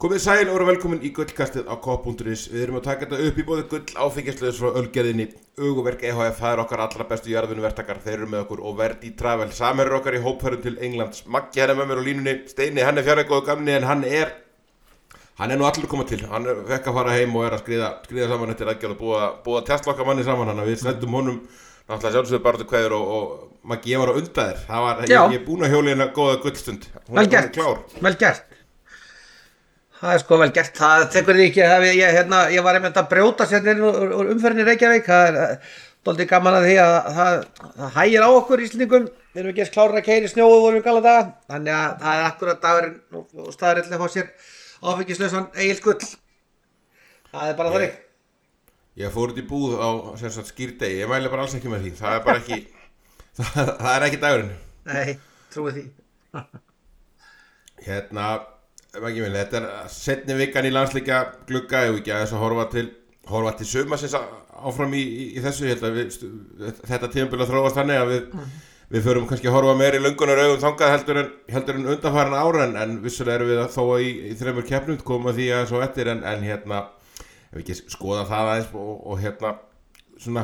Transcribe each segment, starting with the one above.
Komið sæl og velkomin í gullkastið á Kopp.is. Við erum að taka þetta upp í boði gull áfengislaus frá ölgerðinni. Uguverk EHF, það okkar allra bestu jarðvinnuverktakar. Þeir eru með okkur og Verdi Travel. Samherjar okkar í hópferðum til Englands. Maggi hann með mér á línunni. Steini, hann fjarri góðu gamni en hann er nú allur koma til. Hann fekk að fara heim og að skriða saman eftir aðgerð og búa testla okkar manni saman. Þannig að við sendum honum náttúrulega sjálfsögðu bara til kveður og Maggi, ég var á undan þér. Ég er búinn að hjóla hérna góða gullstund. Hún er klár. Vel gert. Það sko vel gert, það tekur því ekki að ég var einmitt að brjóta sér úr umferðinni í Reykjavík. Það dálítið gaman að því að það hægir á okkur Íslendingum. Við erum ekki eins klárir að keyra í snjói vorum við gala daga. Þannig að það er akkurat dagurinn og staðurinn að fá sér áfengislausan Egil Gull. Það er bara þannig. Ég fór út í búð á skýrdegi, ég mæli bara alls ekki með því. Það er bara ekki, það er ekki dagurinn. Nei, trúi því. Maggi minn, þetta er seinni vikan í landsleikja glugga, ef ekki aðeins að horfa til sumarsins áfram í þessu. Ég held að þetta tímabil að þróast þannig að við förum kannski að horfa meira í löngunar augum þangað heldur en undanfarin ára en vissulega erum við þó í þremur keppnum koma því að svo eftir en ef ekki skoða það aðeins og svona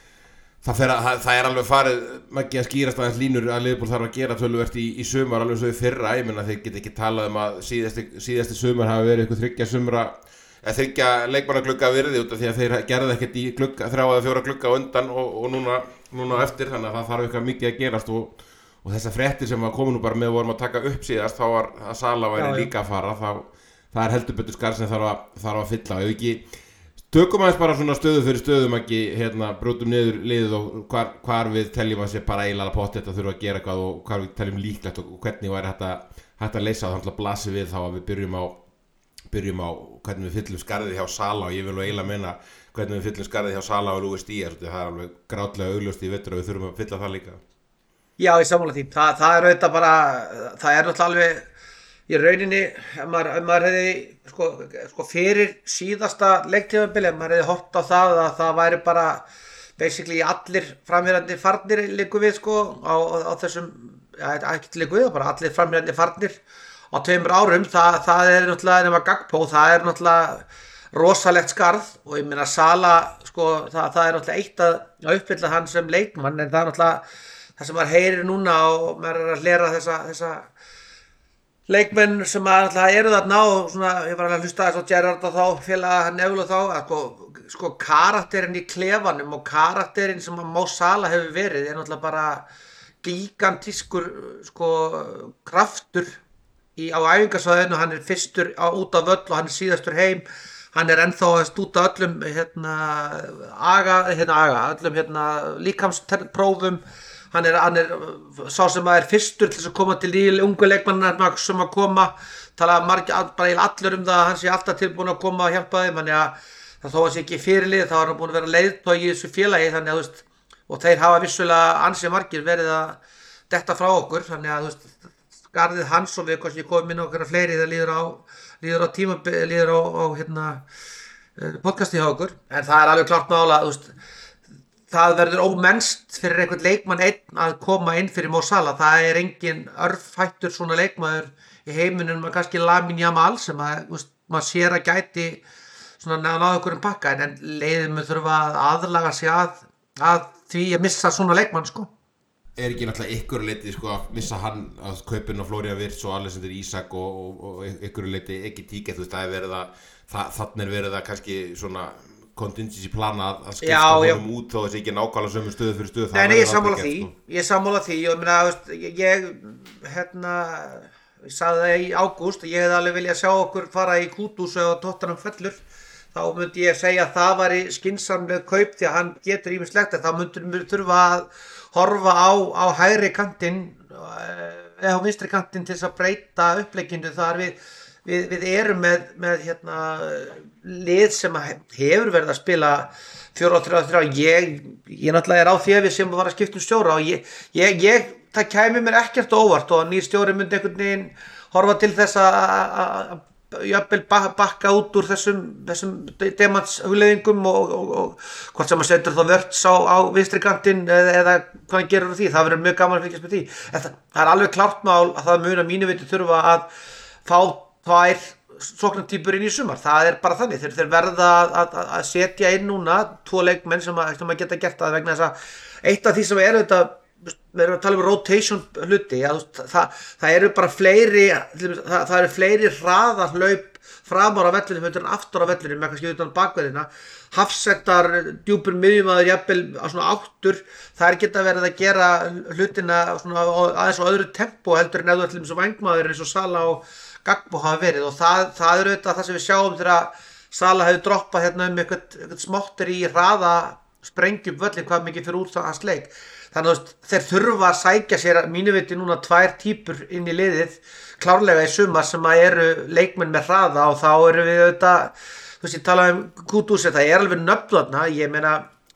það er alveg farið Maggi að skýrast aðeins línur að Liverpool þarf að gera töluvert í sumar alveg svo í fyrra. Ég meina þeir geta ekki talað að síðasti sumar hafi verið eitthvað þriggja leikmannaglugga virði út af því að þeir gerðu ekkert í 3 eða 4 glugga á undan og núna eftir, þannig að það þarf eitthvað mikið að gerast og þessar fréttir sem komu nú bara með vorum að taka upp síðast þá var að Sala væri líka að fara það er heldur betur skarð sem þarf að fylla. Ef ekki tökum aðeins bara svona stöðu fyrir stöðum ekki brjótum niður liðið og hvar við teljum að sé bara eiginlega pott þetta þurfa að gera eitthvað og hvar við teljum líklegt og hvernig væri hægt að leysa það. Þannig að blasi við þá að við byrjum á hvernig við fyllum skarðið hjá Sala og ég vil nú eiginlega meina hvernig við fyllum skarðið hjá Sala og Luis Díaz. Það er alveg grátlega augljóst í vetur og við þurfum að fylla það líka. Já, ég sammála því. Það er auðvitað bara, það er náttúrulega alveg í rauninni, ef maður hefði sko fyrir síðasta leiktímabil, ef maður hefði horft á það að það væri bara basically allir framherjandi farnir liggur við á þessum, ekki liggur við, bara allir framherjandi farnir á 2 árum, það er náttúrulega nema Gakpo, það er náttúrulega rosalegt skarð og ég meina Sala, það er náttúrulega eitt að uppfylla hann sem leikmann en það er náttúrulega það sem maður heyrir núna og maður er að hlera þessa leikmenn sem alltaf eru þarna og svona, ég var að hlusta þess á Gerrard og þá félaga Neville og þá að karakterinn í klefanum og karakterinn sem að Mo Salah hefur verið er náttúrulega bara gigantískur kraftur á æfingasvæðinu. Hann er fyrstur út af völl og hann er síðastur heim. Hann er ennþá að stúta öllum líkamsprófum. Hann er sá sem er fyrstur til þess að koma til ungu leikmannar sem að koma, tala bara allur það að hann sé alltaf tilbúin að koma og hjálpa þeim, þannig að það þó að sé ekki fyrirlið þá er hann búin að vera leiðtogi í þessu félagi, þannig að og þeir hafa vissulega ansi margir verið að detta frá okkur, þannig að skarðið hans og við kannski komum inn okkar fleiri það líður á podcasti hjá okkur, en það er alveg klart mála það verður ómennst fyrir einhvern leikmann einn að koma inn fyrir Mo Salah. Það er engin örfhættur svona leikmaður í heiminum með kannski Lamine Yamal sem maður sér að gæti svona náðu okkur pakka en leiðum við þurfa að aðlaga sig að því að missa svona leikmann Er ekki náttúrulega ykkur leiti að missa hann að kaupin á Florian Wirtz og Alexander Isak og ykkur leiti ekki tíkett það er verið þannig er verið að kannski svona contingency plana að skipta honum út þó þessi ekki nákvæmlega sömu stöðu fyrir stöðu. Nei, ég sammála því og ég sagði það í ágúst ég hefði alveg viljað sjá okkur fara í Kudus og Tottenham fellur, þá myndi ég segja að það væri skynsamleg kaup því að hann getur ýmislegt en þá myndum við þurfa að horfa á hægri kantinn eða á vinstri kantinn til þess að breyta upplegginu þar við erum með lið sem hefur verið að spila 4-3-3. Ég náttúrulega er á því að við sem var að skipta stjóra og það kæmi mér ekkert óvart og nýr stjóri myndi einhvern veginn horfa til þess að jafnvel bakka út úr þessum demantshugleiðingum og hvort sem að setur þá Wirtz á vinstri kantinn eða hvað hann gerur úr því, það verður mjög gaman að fylgjast með því. Það er alveg klárt mál að það mun að mínu viti þurfa að fá 2 sóknartýpur inn í sumar, það bara þannig, þeir verða að setja inn núna 2 leikmenn sem að geta gert það vegna þess að eitt af því sem þetta við erum að tala rotation hluti, það eru bara fleiri það eru fleiri hraðarhlaup framar á vellinum heldur en aftur á vellinum með kannski utan bakverðina, hafsettar djúpur miðjumaður jafnvel á svona áttur, það geta verið að gera hlutina svona aðeins á öðru tempo heldur en ef þú ætlum sem vængmaður eins og Sala og Gagbo hafa verið og það er auðvitað það sem við sjáum þegar Sala hefur droppað hérna eitthvað smáttur í hraða sprengjum völlin hvað mikið fyrir út það hans leik. Þannig að þeir þurfa að sækja sér mínu viti núna 2 týpur inn í liðið klárlega í sumar sem að eru leikmenn með hraða og þá eru við auðvitað, þú veist ég tala Kudus, það alveg nöfn þarna, ég meina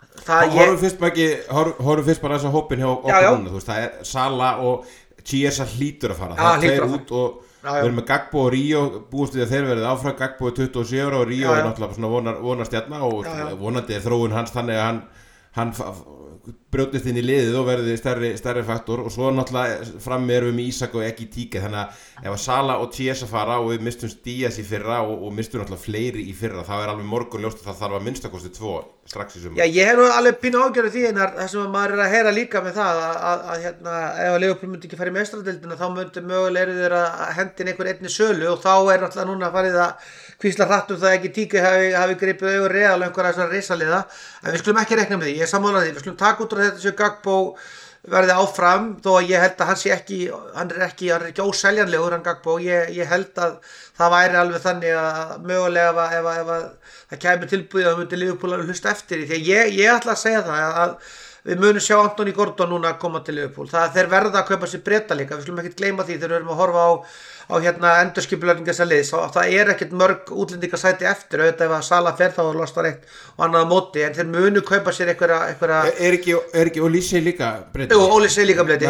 Horfum fyrst bara þess að hópin hjá okkur núna, þú veist það Sala og Chiesa hlýtur að fara, það tveir út og við erum með Gagbo og Ríó búist við að þeir verið áfram, Gagbo er 27 ára og Ríó er náttúrulega svona vonarstjarna og vonandi er þróun hans þannig að hann brjótist inn í liðið og verði stærri faktor og svo náttúrulega frammi erum við með Ísak og ekki Tíke þannig að ef að Sala og Chiesa fara og við mistum Díaz í fyrra og mistum náttúrulega fleiri í fyrra þá alveg morgun ljóst að það þarf að minnstakosti 2 strax í sumar. Já, ég hef nú alveg pínu ágjörðu því en það sem maður að heyra líka með það að hérna ef að Liverpool myndi ekki fara í meistaradeildina þá myndi mögulega þeir að hendin einhver einni sölu og þá náttúrulega núna farið að hvísla hratt það ekki Tíke hafi gripið augur Real og einhverja þessar risaliða en við skulum ekki reikna með því, ég er sammála því, við skulum taka út úr þetta sem Gagbo verði áfram þó að ég held að hann er ekki óseljanlegur hann Gagbo, ég held að það væri alveg þannig að mögulega ef það kæmi tilbúið að myndi Liverpool að hlusta eftir því að ég ætla að segja það að við munum sjá Anthony Gordon núna að koma til Liverpool, þeir verða að kaupa sér Breta líka, við skulum ekkert gleyma því þegar við erum að horfa á hérna endurskipulagningu þessa liðs og það ekkert mörg útlendingasæti eftir auðvitað ef að Sala fer þá lostar eitt og annað á móti en þeir munu kaupa sér einhverja Er ekki Olise líka Breti? Jú, Olise líka Breti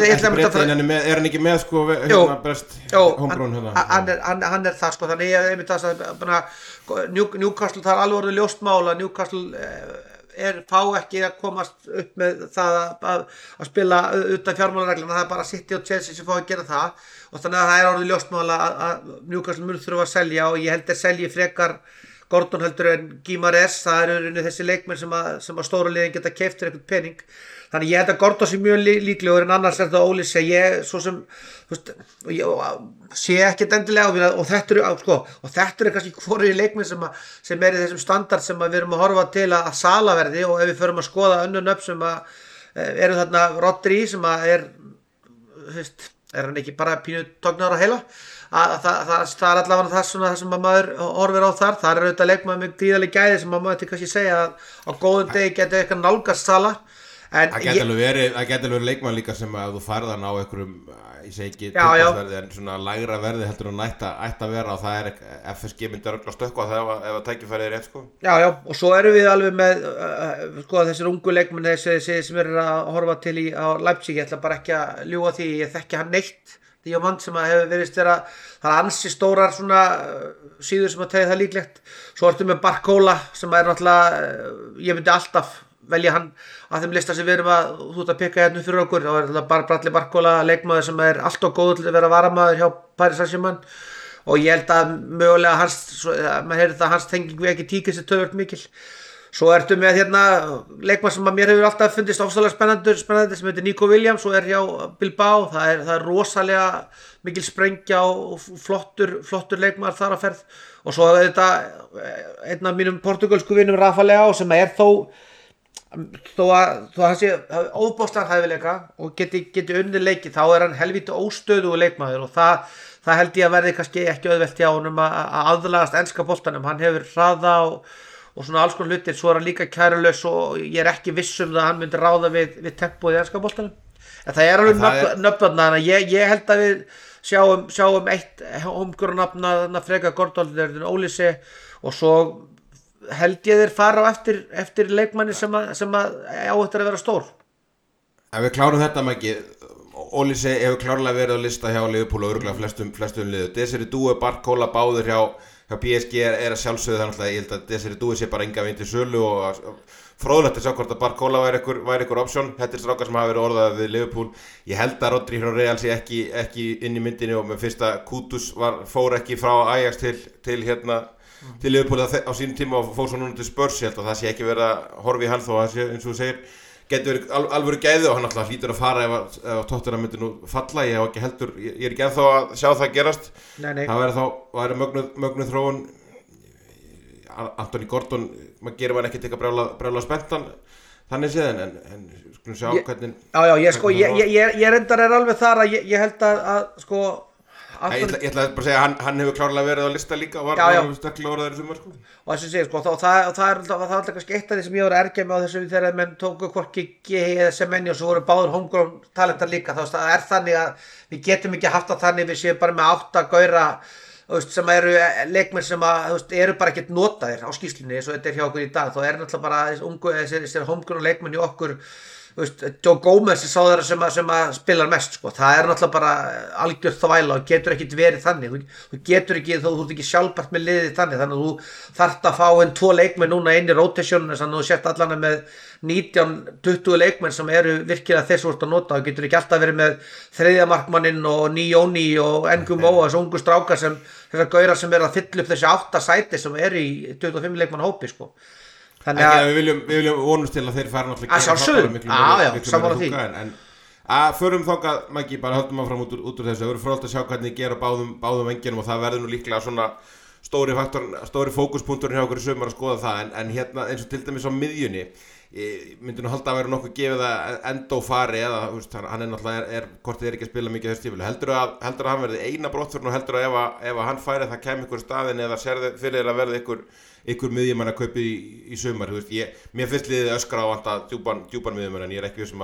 Er hann ekki með sko hérna brest homegrown hann er það sko þannig ég einmitt það Newcastle það alveg orðið ljóst mál að Newcastle fá ekki að komast upp með það að spila utan fjármálaregluna, það bara City og Chelsea sem fá að gera það og þannig að það orðið ljóstmála að Newcastle mun þurfa að selja og ég held að selji frekar Gordon heldur en Guimarães, það eru þessi leikmenn sem að stóra liðin geta keypt fyrir eitthvað pening þannig ég held að Gordon sé mjög líklegur en annars það Olise, ég svo sem þú veist, sé ekkert endilega og þetta eru kannski hvorir leikmenn sem í þessum standard sem við erum að horfa til að Sala verði og ef við förum að skoða önnur nöfn sem eru þarna Rodri sem er hann ekki bara pínu tognar á heila það allavega það sem maður horfir á þar er auðvitað leikmaður með gríðarleg gæði sem maður til kannski segja að á góðum degi getur eitthvað nálgast Sala Það geti alveg verið leikmann líka sem að þú færð hann á einhverjum ég segi ekki tilbúrsverði en svona lægra verði heldur hann ætti að vera og það FSG myndi að stökkva það ef að tækifærið rétt sko. Já og svo erum við alveg með sko þessir ungu leikmenn þessi sem eru að horfa til á Leipzig, ég ætla bara ekki að ljúga því ég þekki hann neitt því að mann sem að hefur verið það ansi stórar svona síður sem að tegja það líklegt svo ertu með Barcola sem náttúrulega ég myndi alltaf velja hann að þeim lista sem við erum að pikka hérna fyrir okkur þá þetta bara Bradley Barcola leikmaður sem allt og góð til að vera varamaður hjá Paris Saint-Germain og ég held að mögulega maður heyrði það hans tenging við ekki Tíke sér tölvöld mikil svo ertu með hérna leikmaður sem að mér hefur alltaf fundist ofsalega spennandi sem heitir Nico Williams og hjá Bilbao það er rosalega mikil sprengja og flottur leikmaður þar að ferð og svo þetta einn af mínum portugalsku vinum Rafa Leao sem þó að hann sé óbóðslegan hæfileika og geti unnið leiki þá er hann helvíti óstöðugur leikmaður og það held ég að verði kannski ekki auðvelt hjá honum að aðlagast enska boltanum, hann hefur hraða og svona alls konar hlutir, svo er hann líka kærulaus og ég er ekki viss það að hann myndi ráða við tempóið í enska boltanum en það er alveg nöfnarna þannig að ég held að við sjáum eitt homgrunafna freka Gordon Olise og svo held ég þeir fara á eftir leikmanni sem að áhættur að vera stór. Ef við klárum þetta Maggi, Olise hefur klárlega verið á lista hjá Liverpool og örugglega flestum liðu. Desiree Doué, Barcola báður hjá PSG að sjálfsögðu þannig að ég held að Desiree Doué sé bara enga veginn til sölu og fróðlegt að sjá hvort að Barcola væri ykkur option. Þetta strákar sem hafa verið orðað við Liverpool. Ég held að Rodri frá Real sé ekki inn í myndinni og með fyrsta Kudus fór ekki frá Ajax til Liverpool á sínum tíma og fór svo núna til Spurs. Ég held að það sé ekki verið að horfa í hann þó að það sé, eins og þú segir, getur verið alvöru gæði og hann alltaf hlýtur að fara ef Tottenham myndi nú falla. Ég er ekki ennþá að sjá það gerast. Nei. Það væri mögnuð þróun. Anthony Gordon, maður gerir hann ekkert eitthvað brjála spenntan þannig séðan en skulum sjá hvernig ég reyndar alveg þar að ég held að sko Ég ætla bara að segja að hann hefur klárlega verið á lista líka og var sterklega orðaður í sumar sko. Og þess að segja sko það er alltaf kannski eitt af því sem ég var að ergja mig á þessu þegar menn tóku hvorki eða Semenyo og svo voru báður homegrown talentar líka þá er þannig að við getum ekki haft það þannig við séum bara með 8 gaura sem eru leikmenn sem eru bara ekkert notaðir á skýrslunni eins og þetta hjá okkur í dag þá náttúrulega bara þessir homegrown leikmenn í okkur Joe Gomez sá þeirra sem að spila mest sko. Það náttúrulega bara algjör þvæla og getur ekkert verið þannig þú getur ekki, þú ert ekki sjálfbært með liðið þannig að þú þarft að fá 2 leikmenn núna inn í rotationinu þannig að þú sért allan með 19-20 leikmenn sem eru virkilega þess að nota og getur ekki alltaf verið með þriðja markmanninn og Nioni og Ngumo og þessu ungu strákar þessar gaurar sem eru að fylla upp þessi 8 sæti sem eru í 25 leikmann hópi sko. Þannig að við viljum vonast til að þeir fara náttúrulega sammála því en förum þangað Maggi, bara höldum áfram út úr þessu. Það verður fróðlegt að sjá hvernig gera báðum vengjunum og það verður nú líklega svona stóri fókuspunkturinn hjá okkur í sumar að skoða það en hérna eins og til dæmis á miðjunni myndi nú halda að vera nokkuð gefið að Endo fari eða hann náttúrulega kortið ekki að spila mikið þessu tímabili. Heldur að hann verði eina brottförn og heldur að ef hann færi það kæmi ykkur staðin eða sérði fyrir að verði ykkur miðjumann að kaupa í sumar. Mér finnst liðið öskra á vanta djúpan miðjumann en ég er ekki sem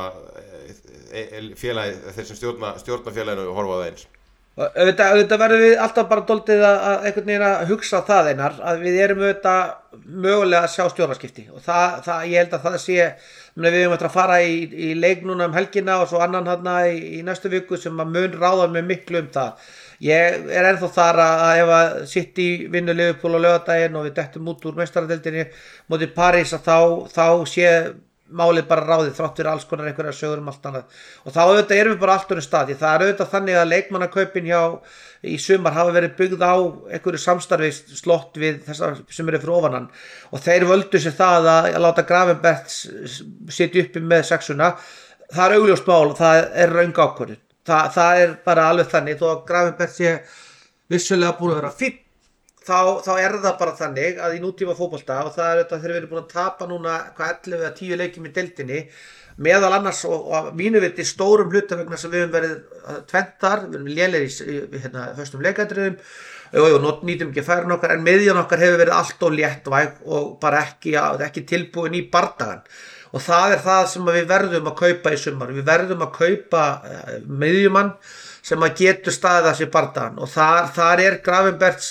að félagi þeir sem stjórna félaginu horfa á það eins. Auðvitað verðum við alltaf bara doldið að einhvern veginn að hugsa það Einar að við erum auðvitað mögulega að sjá stjórnarskipti og það ég held að það sé við erum eftir að fara í leik núna helgina og svo annan í næstu viku sem að mun ráða með miklu það. Ég er ennþá þar að ef að City vinnur Liverpool á laugardaginn og við dettum út úr meistaradeildinni móti París að þá sé málið bara ráðið þrátt fyrir alls konar einhverjar sögur allt annað og þá auðvitað erum við bara allt önnur stað það auðvitað þannig að leikmannakaupin í sumar hafa verið byggð á einhverju samstarfi slott við þessar sem eru fyrir ofanan og þeir völdu sér það að láta Gravenberch sitja uppi með 6-una það augljóst mál og það röng ákvörðun það bara alveg þannig þó að Gravenberch sé vissulega búin að vera fínn þá það bara þannig að í nútíma fótbolta og það þetta þegar við erum búin að tapa núna 11 eða 10 leikjum í deildinni meðal annars og mínu viti stórum hluta vegna sem við höfum verið tventar, við erum lélegir í höstum leikadröðum og nýtum ekki færin okkar en miðjan okkar hefur verið allt og léttvæg og bara ekki tilbúin í bardagan og það það sem við verðum að kaupa í sumar, við verðum að kaupa miðjumann sem að getur staðið að sér bardagan og þar Gravenberch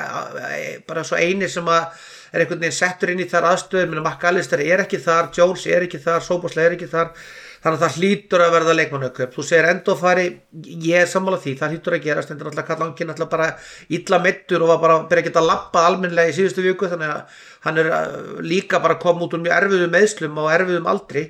bara svo eini sem að einhvern veginn settur inn í þar aðstöður McAllister ekki þar, Jones ekki þar, Szoboszlai ekki þar þannig að það hlýtur að verða leikmannakaup þú segir Endo fari, ég er sammála því það hlýtur að gerast, en það Karl-Ankin bara illa meiddur og var bara byrja að geta labbað almennilega í síðustu viku þannig að hann líka bara kom út úr mjög erfiðum meiðslum og erfiðum aldri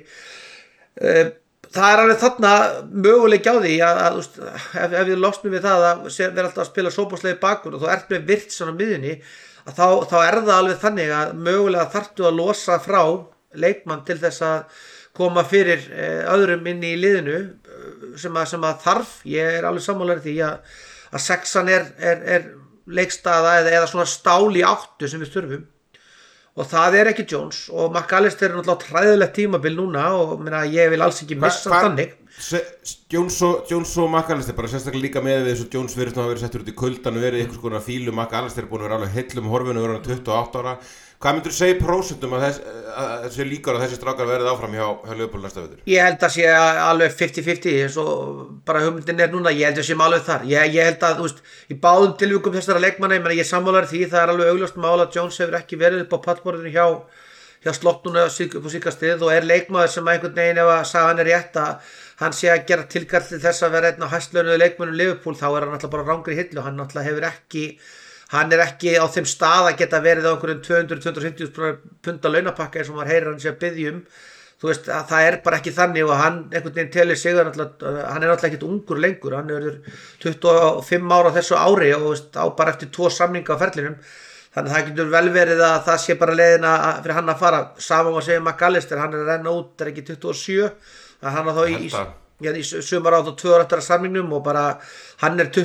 það alveg þarna möguleik á því að ef við losnum við það að vera alltaf að spila Szoboszlai bakkur og þú ert með Wirtz á miðjunni þá það alveg þannig að mögulega þarftu að losa frá leikmann til þess að koma fyrir öðrum inn í liðinu sem að þarf, ég alveg sammálaður því að 6-an er leikstaða eða svona stál í 8 sem við þurfum og það ekki Jones og McAllister náttúrulega træðilegt tímabil núna og ég vil alls ekki missa þannig Jones og McAllister bara sérstaklega líka með þessu Jones virðist nú að vera settur út í kuldan og verið einhvers konar fílu McAllister búin að vera alveg heillum horfinu og vera 28 ára hvað myndur þú segja prósentum að þessi líkar að þessi strákar verið áfram hjá Liverpool næsta vetur? Ég held að sé alveg 50-50 eins og bara hugmyndin núna, ég held að sé alveg þar ég held að í báðum tilvikum þessara leikmanna ég sammálar því það alveg augljóst mál að Jones hefur ekki verið upp á pallborðinu hjá slottuna upp á síkastið og leikmaður sem einhvern veginn ef að sagan rétt að hann sé að gera tilkall til þess að vera einn á hæstlaunuðu leikmönnum Liverpool þá hann alltaf bara rangri hillu hann alltaf hefur ekki hann ekki á þeim stað að geta verið á einhverjum 200-250 punda launapakka eins og maður heyrir hann sé að biðja þú veist að það bara ekki þannig og hann einhvern veginn telur sig hann náttúrulega ekkert ungur lengur, hann er 25 ára á þessu ári og veist, á bara eftir 2 samninga á ferlinum, þannig að það getur vel verið að það sé bara leiðina fyrir hann að fara, saman að segja McAllister, hann er að renna út, er ekki 27, að hann þá í sumar á 2 ára eftir að samningnum og bara hann er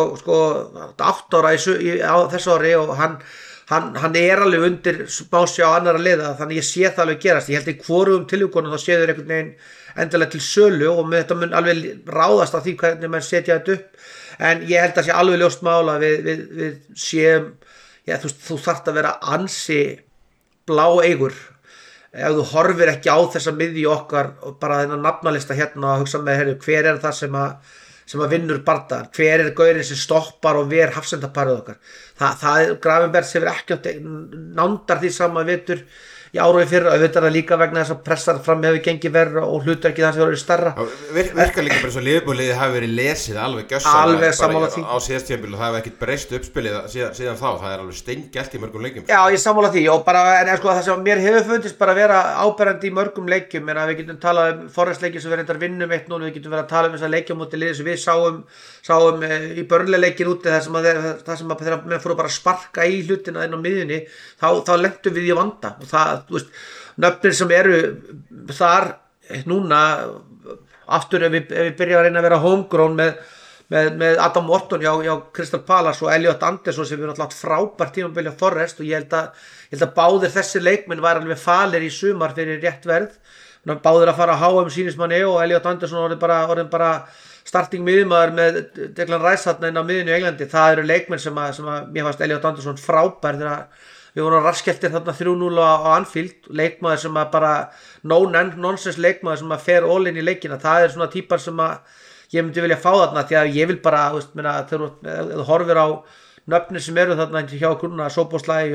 28 ára á þessu ári og hann er alveg undir bási á annara liða, þannig ég sé það alveg gerast. Ég held í hvorugum tilvíkunum þá séður einhvern veginn endilega til sölu og með þetta mun alveg ráðast af því hvernig menn setja þetta upp, en ég held að sé alveg ljóst mála við séum, þú þarft að vera ansi bláeygur ef þú horfir ekki á þessa miðju okkar og bara þennan nafnalista hérna og hugsa með hver það sem að vinnur bardaðar, hver gaurinn sem stoppar og ver hafsendaparið okkar. Gravenbergs hefur ekki átt nándar því sama vitur í ára og í fyrra, auðvitað líka vegna þess að pressar fram hefur gengið verra og hlutverkið þannig að það eru starra. Virkar líka bara svo Liverpool-liðið hafi verið lesið alveg gjössalega á síðast tímabil og það hefur ekkert breyst uppspilið síðan þá, það er alveg steingelt í mörgum leikjum. Já, ég sammála því og bara, en sko það sem mér hefur fundist bara vera áberandi í mörgum leikjum, en að við getum talað Forest-leikjum sem við reyndar vinnum 1-0, við getum verið að tala þessa leikjum móti liðið sem við sáum í Burnley-leikin úti þar sem þegar menn fóru bara að sparka í hlutina inn á miðjunni, þá lentum við í vanda og það, þú veist, nöfnir sem eru þar núna aftur ef við byrjum að reyna að vera homegrown með Adam Wharton hjá Crystal Palace og Elliot Anderson sem við náttúrulega frábært tímabil hjá Forest og ég held að báðir þessi leikmenn væri alveg falir í sumar fyrir rétt verð, báðir að fara á HM sýnismanni og Elliot Anderson orðin bara starting miðjumaður með Declan Rice þarna inn á miðjunni í Englandi. Það eru leikmenn sem að mér fannst Elliot Anderson frábær þegar við vorum raskeftir þarna 3-0 á Anfield, leikmaður sem að bara nonsense leikmaður sem að fer all in í leikina. Það er svona típar sem að ég myndi vilja fá þarna því að ég vil bara, þegar þú horfir á nöfnir sem eru þarna hjá grunna Szoboszlai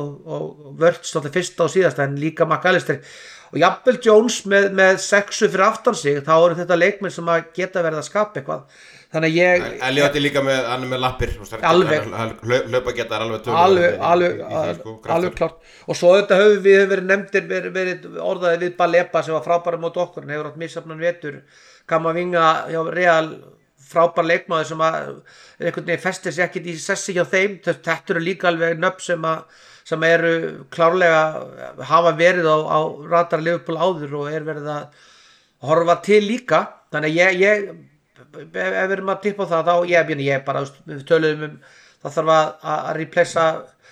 og Wirtz þátti fyrsta og síðasta en líka McAllister og jafnvel Jones með 6 fyrir aftan sig, þá eru þetta leikmenn sem að geta verið að skapa eitthvað. Þannig ég Elliot er líka hann er með lappir hlaupa geta alveg klart og svo þetta höfum við verið nefndir verið orðaði við Baleba sem var frábæra mót okkur, hann hefur átt misjafnan vetur, Kamavinga hjá Real frábær leikmaður sem að einhvern veginn festir sig ekkert í sessi hjá þeim, þetta eru líka alveg nöfn sem eru klárlega hafa verið á radar Liverpool áður og verið að horfa til líka, þannig að ég ef við erum að tippa á það þá ég bara, við töluðum það þarf að replacea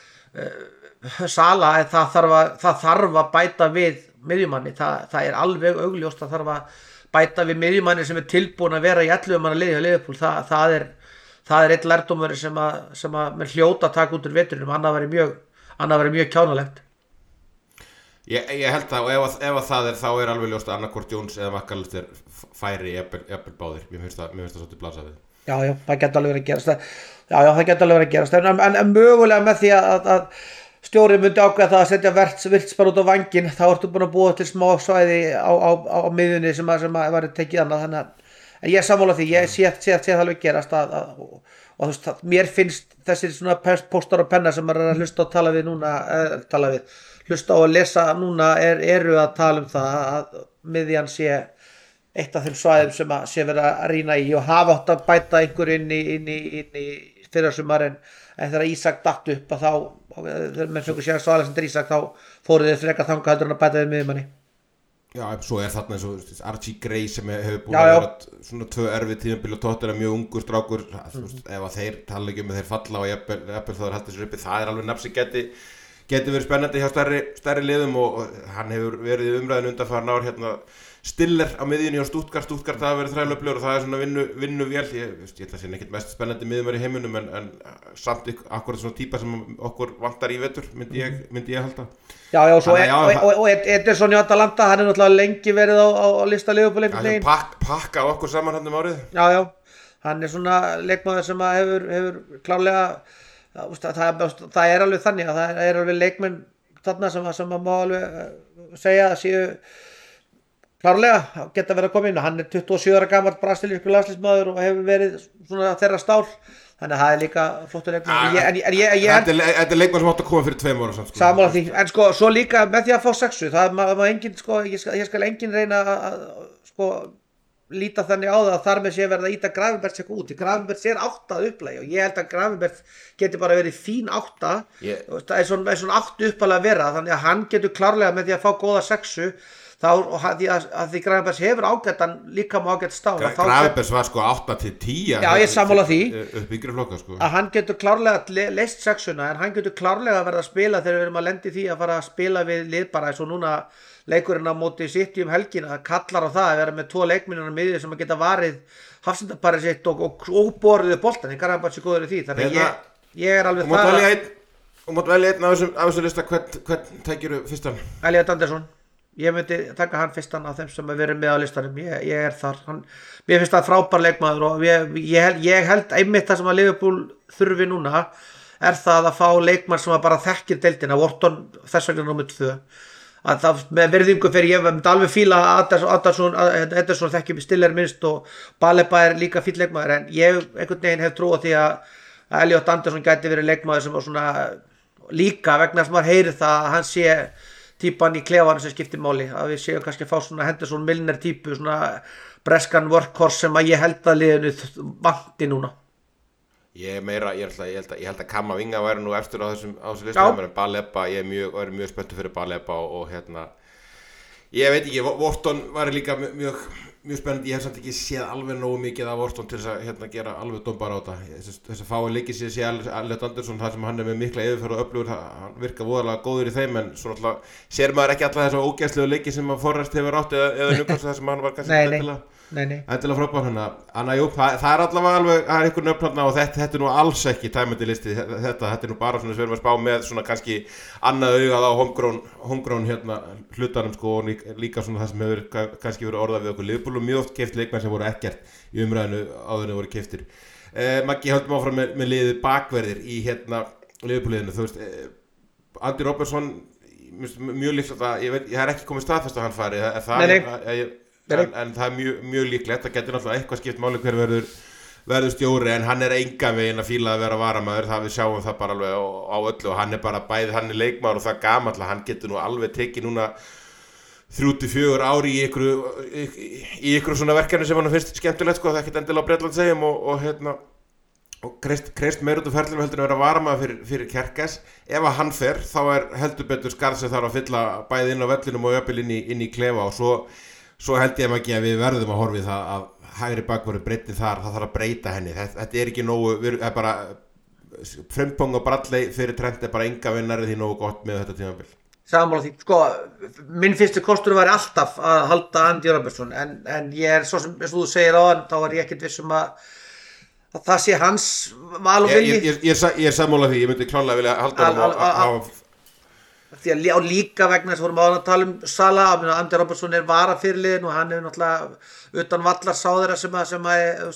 Sala, en það þarf að bæta við miðjumanni, það er alveg augljóst að þarf að bæta við miðjumanni sem er tilbúin að vera í 11 manna liði á Liverpool, það er eitt lærdómur sem að með hljóta taka út úr veturinum, annað væri mjög kjánalegt. Ég held það og ef það þá er alveg ljóst að annarkvort Jones eða McAllister færi jafnvel báðir, mér finnst það svolítið blasa við. Já, það getur alveg verið að gerast, en mögulega með því að stjóri myndi ákveða það að setja Wirtz bara út á vanginn, þá ertu búin að búa til smá svæði á miðjunni sem var tekið annað, þannig að ég sammála því, ég sé það alveg gerast og þú veist, mér finnst þessir svona póstar og penna sem maður er að hlusta og hlusta og lesa núna eru að tala um það að miðjan sé eitt af þeim svæðum sem að sé verið að rýna í og hafa átt að bæta einhver inn í fyrrasumar en þegar Ísak datt upp að þá þegar menn fengur sér Alexander Ísak þá fóruð þeir frekar þangað heldur en að bæta við miðjumanni. Já, svo þarna eins og Archie Gray sem hefur búin að vera svona 2 erfið tímabil og tóttir að mjög ungur strákur, ef að þeir tala ekki þeir falla og jafnvel þá halda sér uppi, það er alveg nafn sem geti verið spennandi hjá stærri liðum og hann hefur verið í umræðinu undanfarin ár hérna Stiller á miðjunni á Stuttgart hafa verið þrælöflegur og það er svona vinnuvél, ég ætla að segja ekkert mest spennandi miðjumar í heiminum en samt akkurat svona típa sem okkur vantar í vetur myndi ég halda. Já, og Ederson í Atalanta, hann er náttúrulega lengi verið á lista Liverpool einhvern veginn. Pakka okkur saman hann árið. Já, hann er svona leikmaður sem hefur klárlega, það er alveg þannig að það er alveg leikmenn þarna sem má alveg segja að séu klárlega geta verið að koma inn og hann er 27 ára gamall brasilískur landsliðsmaður og hefur verið svona þeirra stál, þannig að það er líka flottur leikmaður Þetta er leikmaður sem átt að koma fyrir 2 ára samt, sko. Sammála því, en sko, svo líka með því að fá 6, það má enginn, sko, ég skal enginn reyna að sko, líta þannig á það að þar með sé verða að íta Gravenbergs eitthvað út. Gravenbergs 8 að upplægi og ég held að Gravenbergs geti bara verið fín 8, það er svona 8 uppalega að vera, þannig að hann getur klárlega með því að fá góða 6 þá, því Gravenbergs hefur ágættan líka má ágætt stá. Gravenbergs var sko 8 til 10. Já, ég sammála því. Upp yngri flokka, sko. Að hann getur klárlega leist 6-una, en hann getur klárlega að verða að spila þegar við erum að lendi því að fara að spila við lið bara eins og núna leikurinn á móti City helgina, það kallar á það að vera með 2 leikmennina miðju sem að geta varið hafsendaparið sitt og borðið boltan, ég Gravenbergs er góður í því, þannig ég er alveg það. Þú mátt velja einn af þessu lista, hvern tækirðu fyrstan? Elliot Anderson, ég myndi taka hann fyrstan af þeim sem að vera með á listanum, ég er þar, mér finnst það frábær leikmaður og ég held einmitt það sem að Liverpool þurfi núna er það að fá leikmann sem að bara þekkir deildina, Wharton þess vegna númer 2. Að það með verðingu fyrir ég myndi alveg fíla Ederson þekkjum Stiller minnst og Baleba er líka fínn leikmaður en ég einhvern veginn hef trú á því að Elliot Anderson gæti verið leikmaður sem var svona líka vegna sem maður heyrir það að hann sé típan í klefanum sem skiptir máli að við séum kannski að fá svona Henderson Milner típu svona breskan workhorse sem að ég held að liðinu vanti núna. Ég held að Kamavinga væri nú eftir á þessu listum, en Baleba, ég er mjög spenntur fyrir Baleba og ég veit ekki, Wharton var líka mjög spennandi, ég hef samt ekki séð alveg nógu mikið af Wharton til þess að gera alveg dómbar á þetta, þess að fái leikið sér sé Elliot Anderson, þar sem hann er með mikla yfirferð og öflugur, hann virkar voðalega góður í þeim, en svo náttúrulega sér maður ekki alla þessa ógeðslegu leiki sem að Forrest hefur átt eða Newcastle þar sem hann var kannski Endilega frábær hann jú, það er allavega alveg, það er einhver nöfnarna og þetta er nú alls ekki tæmandi listi, þetta er nú bara svona sem við erum að spá með svona kannski annað augað á homegrown hlutanum sko og líka svona það sem hefur kannski verið orðað við okkur Liverpool og mjög oft keypt leikmenn sem voru ekkert í umræðinu áður en voru keyptir. Maggi höldum áfram með liðið bakverðir í Liverpool-liðinu, þú veist, Andy Robertson, mjög líklegt að, ég er ekki komið staðfest að hann fari, en það er mjög líklegt, það getur náttúrulega eitthvað skipt máli hver verður stjóri en hann er engan veginn að fíla að vera varamaður, það við sjáum það bara alveg á öllu og hann er bara bæði, hann er leikmaður og það gamall að hann getur nú alveg tekið núna 3-4 ári í ykkur svona verkefni sem hann finnst skemmtilegt sko, það er ekkert endilega á Bretlandseyjum og kreist meir út úr ferlinu heldur að vera varamaður fyrir Kerkes, ef að hann fer þá er heldur betur skarð sem þarf að fylla bæði inn á vellinum og jafnvel inn í klefa og svo held ég ekki að við verðum að horfa í það að hægri bakvörður breytti þar, það þarf að breyta henni, þetta er ekki nógu, er bara Frimpong og Bradley fyrir Trent er bara enga vinnari því nógu gott með þetta tímabil. Sammála því, sko, minn fyrsti kostur væri alltaf að halda Andy Robertson en ég er svo sem, eins og þú segir áðan, þá er ég ekkert vissum að það sé hans val og vilji. Ég er sammála því, ég myndi klárlega vilja halda hann því að líka vegna þess að vorum áðan að tala Salah, Andy Robertson er varafyrirliðin og hann er náttúrulega utan vallar sá þeirra sem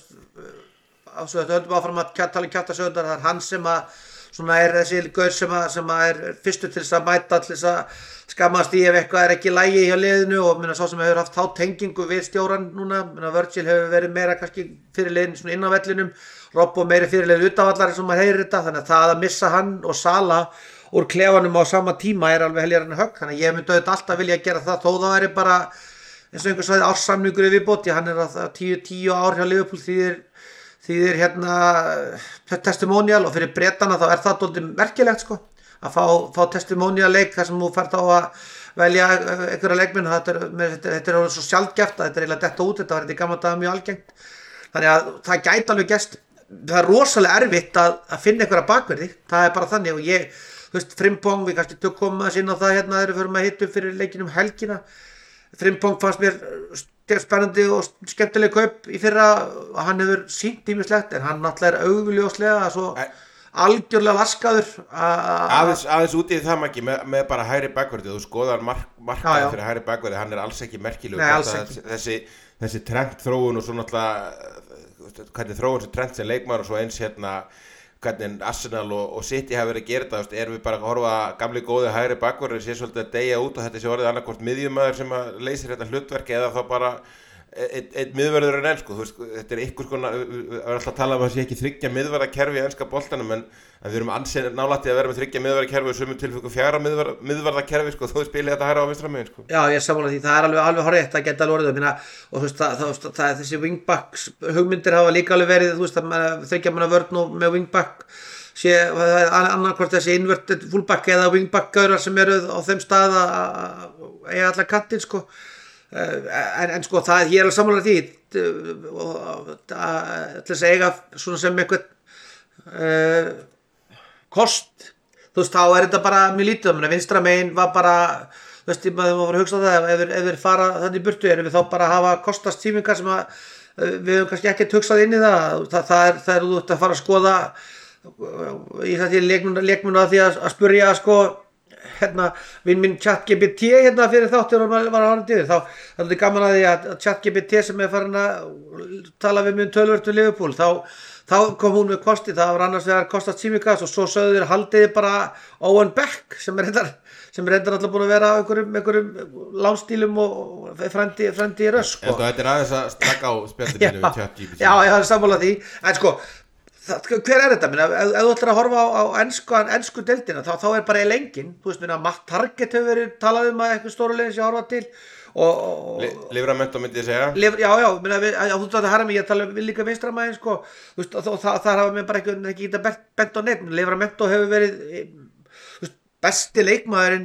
höldum áfram að tala kjaftasögundar, það er hann sem svona er þessi gaur sem er fyrstur til þess að mæta til þess að skammast í ef eitthvað er ekki í lagi hjá liðinu og sá sem hefur haft þá tengingu við stjóran núna, Virgil hefur verið meira kannski fyrirliðin svona inn á vellinum, Robbo meiri fyrirliðin utanvallar eins og maður heyrir þetta, þannig að það að missa hann og Salah úr klefanum á sama tíma er alveg heljar en högg, þannig að ég myndi auðvitað alltaf vilja gera það þó það væri bara eins og einhver sagði árssamningur í viðbót, hann er að 10 ár hjá Liverpool þýðir testimonial og fyrir Bretana þá er það dálítið merkilegt sko að fá testimonial leik þar sem þú fært á að velja einhverja leikmenn, þetta er svo sjaldgæft að þetta er eiginlega detta út, þetta var þetta í gamla daga mjög algengt, þannig að það gæti alveg gerst, það er rosalega erfitt að finna einhverja bakverði, það er bara þannig og ég þú veist, Frimpong, við kannski tökum að sinna á það þegar við förum að hitta upp fyrir leikinum helgina. Frimpong fannst mér spennandi og skemmtileg kaup í fyrra og hann hefur sýnt ýmislegt en hann náttúrulega er augljóslega svo algjörlega laskaður aðeins út í það Maggi með bara hægri bakverði, þú skoðar markaði fyrir hægri bakverði, hann er alls ekki merkilegur, þessi Trent þróun og svo náttúrulega hvernig þróun sem Trent sem leikmaður og svo eins hvernig Arsenal og City hafa verið að gera þetta, erum við bara að horfa gamli góði hægri bakverður sé svolítið að deyja út og þetta sé orðið annarkvort miðjumaður sem að leysir þetta hlutverk eða þá bara einn miðvörður en sko, þú veist, þetta ykkur skona, við erum alltaf að tala að það sé ekki 3 miðvarðarkerfi í enska boltanum en við erum ansið nálætti að vera með 3 miðvarðarkerfi og sumum tilfellum 4 miðvarðarkerfi sko, þó spili þetta hægra á vinstra megin sko. Já, ég sammála því, það alveg horrið að geta alveg orðið og þú veist, það þessi wingbacks hugmyndir hafa líka alveg verið, þú veist, að 3 manna vörn og með wingback sé annarkvort þessi inverted fullback eða wingback-gaurar sem eru á þeim stað að eiga allan kantinn sko. En sko það ég alveg sammála því til þess að eiga svona sem einhvern kost, þú veist, þá þetta bara mjög lítið, vinstra megin var bara, þú veist, maður var að hugsa það ef við fara þannig í burtu erum við þá bara að hafa kostast tímingar sem að við höfum kannski ekkert hugsað inn í það er þú ert að fara að skoða ég það til leikmun að því að spurja sko vinn minn ChatGPT fyrir þáttur og var að hana til þá er þetta gaman að því að ChatGPT sem farin að tala við mjög tölvört við Liverpool þá kom hún með kosti, það var annars vegar kostast Tsimikas og svo sögðu þeir haldiði bara Owen Beck sem er alltaf búin að vera á einhverjum lánstílum og frendi í rösk sko. Þetta aðeins að slaka á spjaldinu við ChatGPT. Já, ég hafði sammála því en sko hver er þetta? Ef þú ætlar að horfa á ensku deildina þá er bara enginn, þú veist, Matt Target hefur verið talað að eitthvað stóru liðin sem horfa til Livramento myndi ég segja þú veist að harmi ég tala við líka vinstramæðin sko, þú veist, þar hafa mér bara ekki bent á neitt Livramento hefur verið besti leikmaðurinn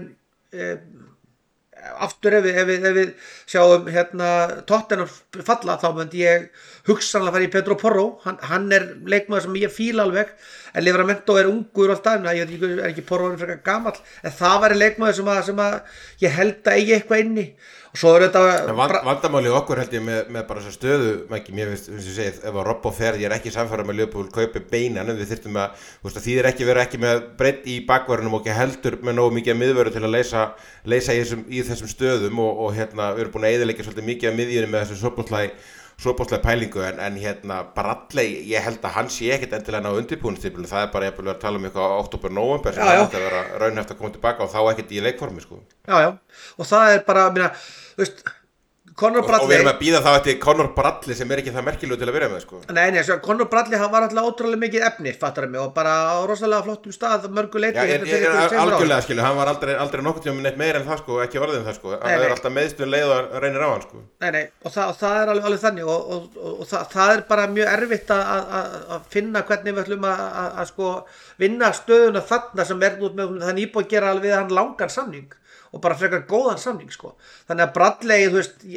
aftur ef við sjáum Tottenham falla þá myndi ég hugsanlega fara í Pedro Porro hann er leikmaður sem ég fíla alveg en Livramento er ungur alltaf ég er ekki Porro frekar gamall en það væri leikmaður sem að ég held að eigi eitthvað inni og svo þetta vandamálið okkur held ég með bara þessa stöðu Maggi, mér finnst ég segið ef að Robbo fer ég er ekki samfærað með Liverpool kaupi beinan en við þyrftum að þýðir ekki vera ekki með breytt í bakvörunum og ekki heldur með nógu mikið miðvöru til að leysa í þessum stöðum og við erum búin að eyðileggja svolítið mikið af miðjunni með þessu svoboðslega pælingu en Bradley, ég held að hann sé ekkert endilega ná undirbúningstímabilinu, það er bara jafnvel að tala eitthvað á október, nóvember sem það ætti að vera raunhæft að koma tilbaka og þá ekkert í leikformi sko. Já, og það er bara, þú veist, Conor Bradley og við erum að bíða þá eftir Conor Bradley sem er ekki það merkilegu til að vera með sko. Nei, Conor Bradley hann var alltaf ótrúlega mikið efni fattar mig og bara á rosalega flottum stað mörgu leiti algjörlega skilu, hann var aldrei nokkuð tíma neitt meira en það sko, ekki orðið en það sko hann er alltaf meðstun leið og reynir á hann sko. Nei, og það er alveg þannig og það er bara mjög erfitt að finna hvernig við ætlum að sko vinna stöðuna þarna sem er út með þannig íbúið að gera alveg við hann langan samning og bara frekar góðan samning sko. Þannig að Bradley þú veist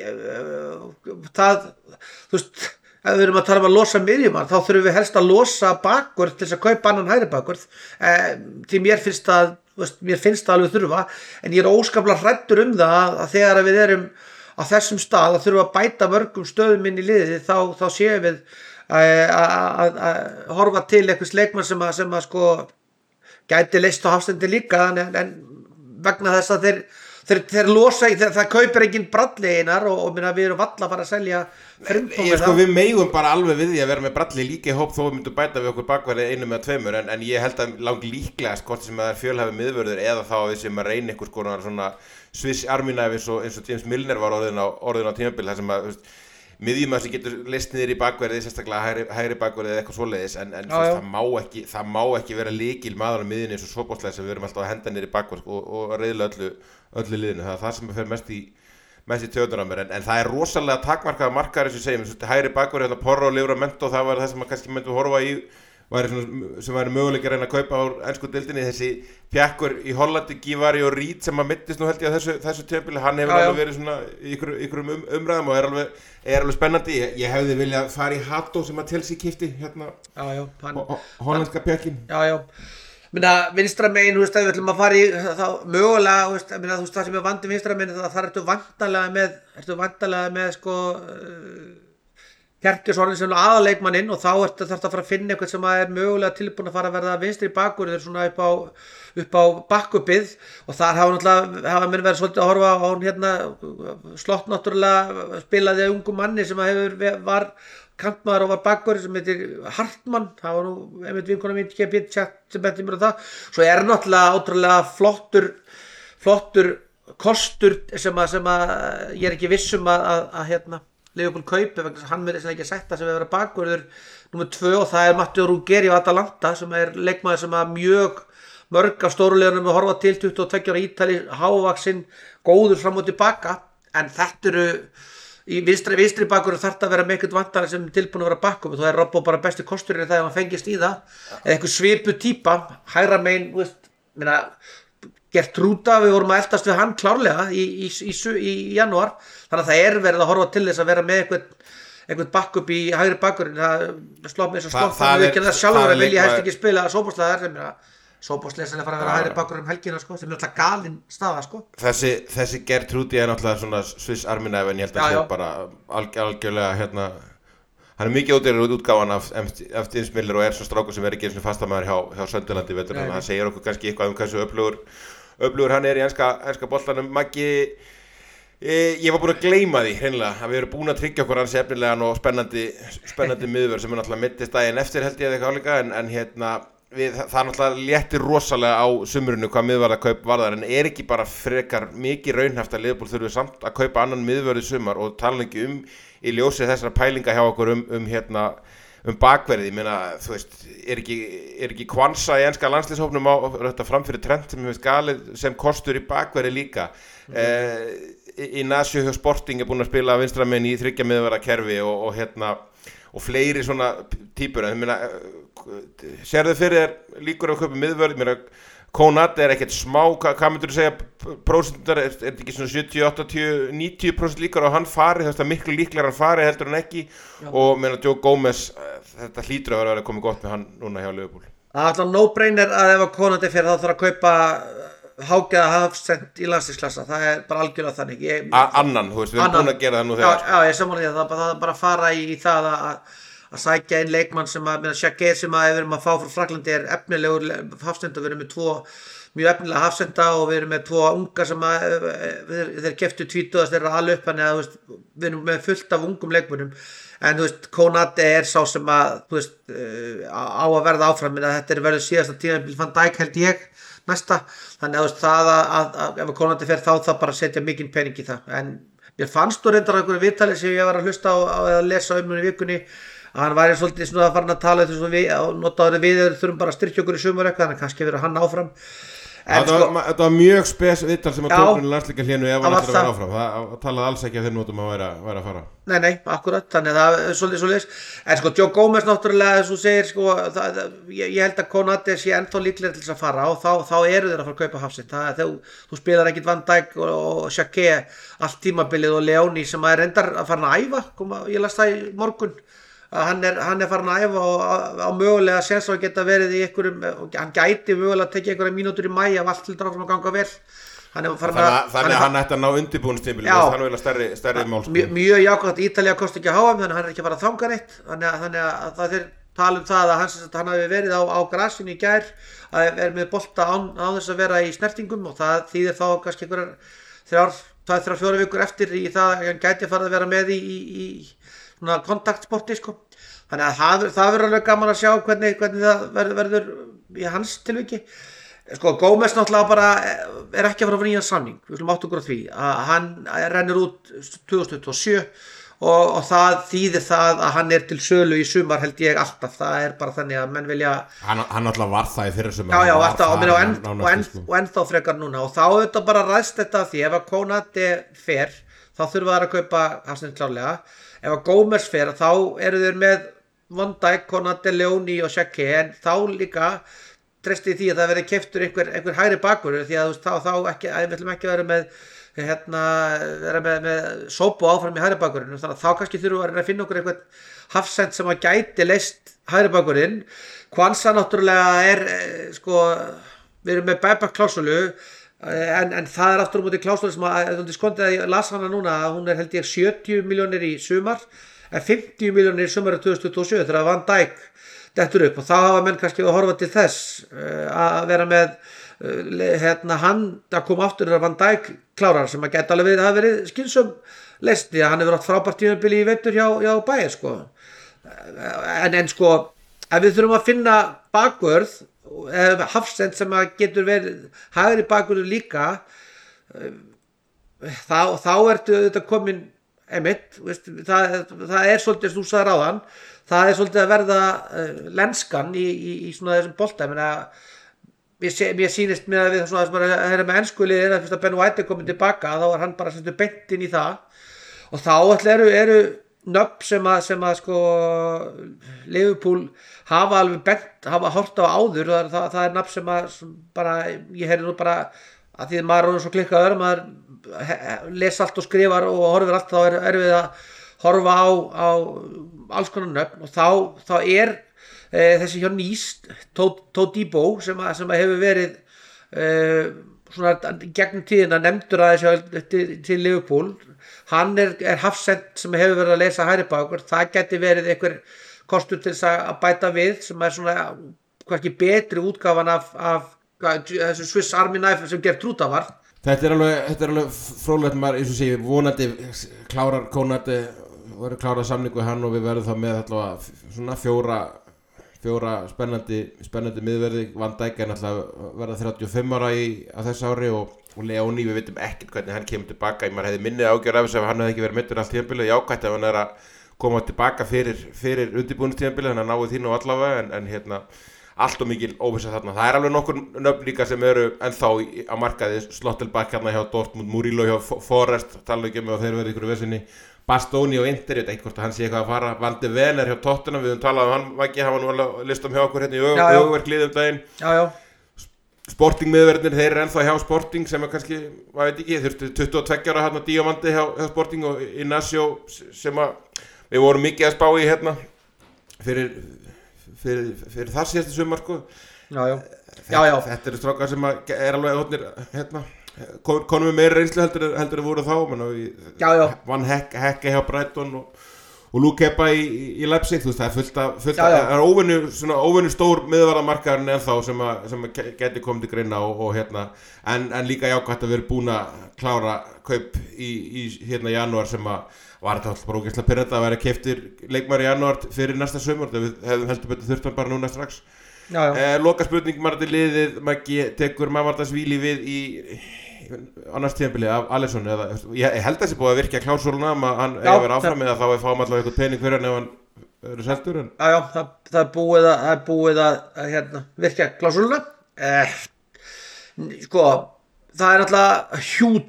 ef við erum að tala um að losa miðjumann þá þurfum við helst að losa bakvörð til þess að kaupa annan hægri bakvörð því mér finnst það alveg þurfa en ég er óskaplega hræddur það að þegar við erum á þessum stað að þurfa að bæta mörgum stöðum inn í liðið þá séum við að horfa til einhvers leikmann sem að sko gæti leyst á hafstendi líka en vegna þess að þeir losa það kaupir enginn Bradley einar og við erum valla að fara að selja sko við megum bara alveg við því að vera með Bradley líka í hóp þó við myndum bæta við okkur bakverði 1 eða 2 en ég held að langt líklega hvort sem það er fjölhæfi miðvörður eða þá við sem að reyna einhvers konar svona Swiss Army knife eins og James Milner var orðin á tímabil þar sem að miðjumaður sem getur list niður í bakverði sérstaklega hægri bakverði eða eitthvað svoleiðis en það má ekki vera lykil maður á miðjunni eins og svoboðslega sem við erum alltaf að henda niður í bakverð og reyðla öllu liðinu það er það sem fer mest í tjóðunar á mér en það er rosalega takmarkaða markar eins og segjum hægri bakverði Porro og Livramento það var það sem maður kannski myndi horfa í sem væri möguleiki að reyna að kaupa á ensku deildinni þessi pjakkur í Hollandi Gívari og Reed sem að mittist nú held ég að þessu tímabili hann hefur alveg verið svona í ykkurum umræðum og er alveg spennandi ég hefði viljað fara í Hato sem að Chelsea keypti hollandska pjakkin vinstra megin, þú veist, ef við ætlum að fara í þá mögulega, þú veist, það sem er vandi vinstra megin það ertu vantarlega með sko Kjarkesson sem aðaleikmanninn og þá þarf það að fara að finna eitthvað sem er mögulega tilbúin að fara að verða vinstri bakvörður svona upp á backupið og þar hafa menn verið svolítið að horfa á hann Slott náttúrulega spilaði ungum manni sem var kantmaður og var bakvörður sem heitir Hartmann, það var nú einmitt vinkona mín sem benti mér á það svo er náttúrulega ótrúlega flottur kostur sem að ég er ekki viss að Liverpool kaupi vegna þess að hann verið ekki að setja sem við vera bakvörður númer 2 og það Matteo Ruggeri á Atalanta sem leikmaður sem að mjög mörg af stórulegunum að horfa til 22 ára Ítali, hávaxinn, góður fram og tilbaka en þetta eru í vinstri bakvörður þarf að vera með eitthvað vantari sem tilbúin að vera bakkum og þá Robbo bara besti kosturinn þegar hann fengist í það eða eitthvað svipu típa, hægra megin, Gertrúda, við vorum að eltast við hann klárlega í janúar þannig að það verið að horfa til þess að vera með einhvern backup í hægri bakkurinn það slótt með þess að slótt við ekki það sjálfur að vilja helst ekki spila sóbóðslega sóbóðslega sem að fara að vera hægri bakkurinn helgina sem er náttúrulega galin staða Þessi Gertrúdi er náttúrulega svona Swiss Army knife en ég held að það sé bara algjörlega hann mikið útgáfan af James Milner og svo strákur sem ekki eins og fastamæður hjá Sönderlandi vetur þannig að það segir okkur kannski eitthvað hversu öflugur hann í enska boltanum Maggi ég var búin að gleyma því hreinlega að við erum búin að tryggja okkur hans efnilegan og spennandi miðvörð sem náttúrulega mittist daginn eftir held ég eitthvað álíka en það náttúrulega léttir rosalega á sumrunu hvað miðvarðarkaup varðar en ekki bara frekar mikið raunhæft að Liverpool þurfi samt að kaupa annan miðvörð í sumar og tala ekki í ljósi þessara pælinga hjá okkur bakverði, ég meina, þú veist, er ekki Kwanza í enska landsliðshópnum á þetta framfyrir Trent sem hefist galið sem kostur í bakverði líka. Inacio hjá Sporting búinn að spila vinstramenn í 3 miðverða kerfi og fleiri svona típur, en ég meina, sérðu fyrir líkur á kaupa miðvörð, ég meina, Konate ekkert smá, hvað myndur þú segja prósentar, ekki svona 70, 80, 90% líkar á hann fari, það er miklu líklegar hann fari heldur en ekki og meina Joe Gomez, þetta hlýtur að vera komið gott með hann núna hjá Liverpool. Það er alltaf no-brainer að ef að Konate fyrir þá þarf að kaupa Hágeða Hafsend í landsliðsklassa, það er bara algjörlega þannig. Annan, þú veist, við erum búin að gera það nú þegar. Já, ég sammála því að það er bara að fara í það að sækja inn leikmann sem Shaqiri sem við erum að fá frá Fraklandi er efnilegur hafsenda, við erum með 2 mjög efnilega hafsenda og við erum með 2 unga sem þeir keyptu 20 þeir eru alveg upp, þannig að við erum með fullt af ungum leikmönnum en þú veist, Konate er sá sem að þú veist, á að verða áfram en þetta verður síðasta tímabil Van Dijk held ég næsta, þannig að þú veist, það að ef Konate fer þá það bara að setja mikinn pening í það, en mér fannst þú reyndar einhverju viðtali sem ég var að hlusta á að lesa í vikunni að hann væri svolítið svona að fara að tala og notaður við þurfum bara að styrkja okkur í sumar eitthvað, þannig að kannski verður hann áfram. Þetta var mjög spes viðtal sem að tókunni landsleika hlénu ef hann ætlar að vera áfram. Það talaði alls ekki að þeir notum að vera að fara. Nei, akkurat, þannig að það er svolítið. En sko, Joe Gomez náttúrulega, þess að þú segir, sko, ég held að Konate sé ennþá líklega til þess að fara og þá eru þeir að fara að kaupa hafsend. Þú spilar ekkit Van Dijk og Shaqiri allt tímabilið og Leoni sem er reyndar að fara að æfa, ég las það í morgun. Hann er farin að æfa á mögulega séns að geta verið í einhverjum, hann gæti mögulega að tekja einhverja mínútur í maí ef allt til drátt að ganga vel. Þannig að hann ætti að ná undirbúningstímabilið, hann er vel stærri mál. Mjög jákvæmt, Ítalía kosti ekki að háa þannig að hann er ekki að fara að þanga neitt, þannig að það þeir tala það að hann hafi verið á grasinu í gær, að er með bolta án þess að vera í snertingum og það þýðir þá kannski einhverjar 2-3-4 vikur eftir í það að hann gæti farið að vera með í kontaktsporti sko. Þannig að það verður alveg gaman að sjá hvernig það verður í hans tilviki. Sko, Gómez náttúrulega bara er ekki að fara að nýja samning, við slum átt okkur á því að hann rennur út 2027 og það þýðir það að hann er til sölu í sumar held ég alltaf, það er bara þannig að menn vilja hann náttúrulega var það í fyrra sumar og ennþá frekar núna og þá auðvitað bara ræðst þetta af því ef að Konate fer þá þurfa það að kaupa hafsend klárlega. Ef að Gómez fer þá eru þeir með Van Dijk, Konate, Leoni og Shaqiri en þá líka treysti því að það verði keyptur einhver hægri bakvörður því að þá ekki, við ætlum ekki að vera með Sobo áfram í hægri bakvörðinu þannig að þá kannski þurfum við að finna okkur einhvern hafsend sem að gæti leyst hægri bakvörðin. Kwanza náttúrulega sko, við erum með buyback klásulu en það er aftur á móti klásula sem að skondið að ég las hana núna að hún held ég 70 milljónir í sumar en 50 milljónir í sumar 2027 þegar Van Dijk dettur upp og þá hafa menn kannski að horfa til þess að vera með hann að koma aftur Van Dijk klárar sem að geta alveg hafa verið skynnsum leyst því að hann hefur átt frábært tímabili í vetur hjá Bayern sko. En sko ef við þurfum að finna bakvörð hafsend sem að getur verið hægri bakvörður líka þá ertu þetta komin einmitt, veist, það svolítið, þú sagðir áðan, það svolítið að verða lenskan í svona þessum bolta, ég meina, mér sýnist með að við svona sem að það með enskuliðir að fyrst að Ben White komin tilbaka, þá hann bara sendur beint inn í það og þá alltaf eru nöfn sem að sko Liverpool hafa alveg hafa hort á áður og það nöfn sem bara, ég heyrði nú bara að því maður er svo klikkaður, maður les allt og skrifar og horfir allt, þá er við að horfa á alls konar nöfn og þá þessi hjá Nice, Todibo sem hefur verið svona gegnum tíðina nefndur aðeins til Liverpool, hann er hafsend sem hefur verið að lesa hægri bakur, það gæti verið einhver kostur til þess að bæta við sem svona kannski betri útgáfan af þessu Swiss Army Knife sem Gert Rúta var. Þetta er alveg fróðlegt, maður eins og sé vonandi klárar Konate og verður klárað samning við hann og við verðum þá með allavega svona fjóra spennandi miðverði. Van Dijk er náttúrulega verða 35 ára á þessu ári og Leoni, við vitum ekkert hvernig hann kemur tilbaka. Maður hefði minnið ágjör af þess að hann hefði ekki verið meiddur allt tímabilið, jákvætt ef hann er að koma tilbaka fyrir undirbúningstímabilið, þannig að náið því nú allavega en allt og mikil óvissa þarna. Það er alveg nokkur nöfn líka sem eru ennþá á markaði, Slottelbach hérna hjá Dortmund, Murillo hjá Forest, tala ekki um og þeir verið ykkur vesinni, Bastoni og Inter, ég veit ekki hvort hann sé eitthvað að fara, Van de Ven hjá Tottenham, við höfum talað hann Vaggi, hann var nú alveg listum hjá okkur hérna í ögverklið daginn. Sporting miðverðinir, þeir eru ennþá hjá Sporting sem kannski, maður veit ekki, þurftu 22 ára hérna Diamante hjá Sporting og Inacio sem við vorum mikið að spá í hérna fyrir þar síðasta sumar sko. Þetta eru strákar sem er alveg hótnir hérna konum við meira reynslu heldur voru þá Van Hecke hjá Brighton og Luke Kepa í Leipzig, þú veist, það er fullt af óvenju stór miðvarðarmarkaðurinn ennþá sem geti komið til greina og hérna en líka jákvæmt að við erum búin að klára kaup í hérna janúar sem var þetta alltaf bara ógeðslega pirrandi að vera keyptir leikmaður í janúar fyrir næsta sumar, við hefðum heldur betur þurft hann bara núna strax. Loka spurning Martin liðið, Maggi tekur Mamardashvili við í annars tímabili af Alisson eða ég held að þessi búið að virkja klásúluna að hann eigi að vera áfram eða þá fáum allavega eitthvað pening fyrir hann ef hann eru seldur en... það er búið að hérna, virkja klásúluna sko það er alltaf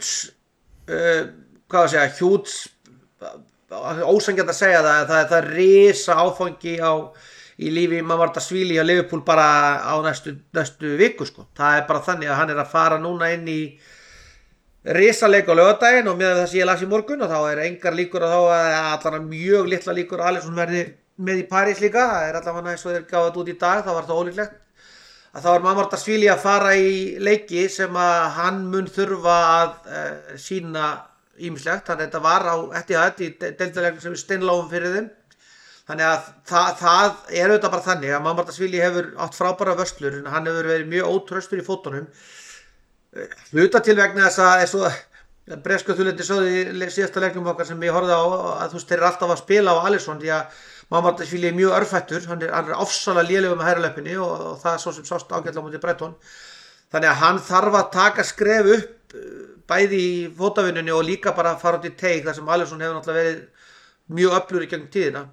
hjúts ósanngjarnt að segja það er risa áfangi í lífi Mamardashvili hjá Liverpool bara á næstu viku sko. Það er bara þannig að hann er að fara núna inn í risaleik á laugardaginn og með það sem ég las í morgun og þá er engar líkur og þá er allan mjög litla líkur að Alisson verði með í París líka. Það er allavega eins og þeir gáðu þetta út í dag, þá var það ólíklegt að þá er Mamardashvili að fara í leiki sem að hann mun þurfa að sína ýmislegt, þannig að þetta var á Etihad í deildarleiknum sem við steinláum fyrir þeim. Þannig að það er auðvitað bara þannig að Mamardashvili hefur átt frábæra vörslur en hann hefur verið mjög ótraustur í fótunum. Hluta til vegna þess að eins og bresku þulendi sögðu í síðasta leiknum okkar sem ég horfði á að þú veist þeir eru alltaf að spila á Alisson því að Mamardashvili er mjög örfættur, hann er ofsalega lélegur með hægri löppinni og það er svo sem sást ágætlega á móti Brighton. Þannig að hann þarf að taka skref upp bæði í fótavinnunni og líka bara fara út í teig þar sem Alisson hefur náttúrulega verið mjög öflugur í gegnum tíðina.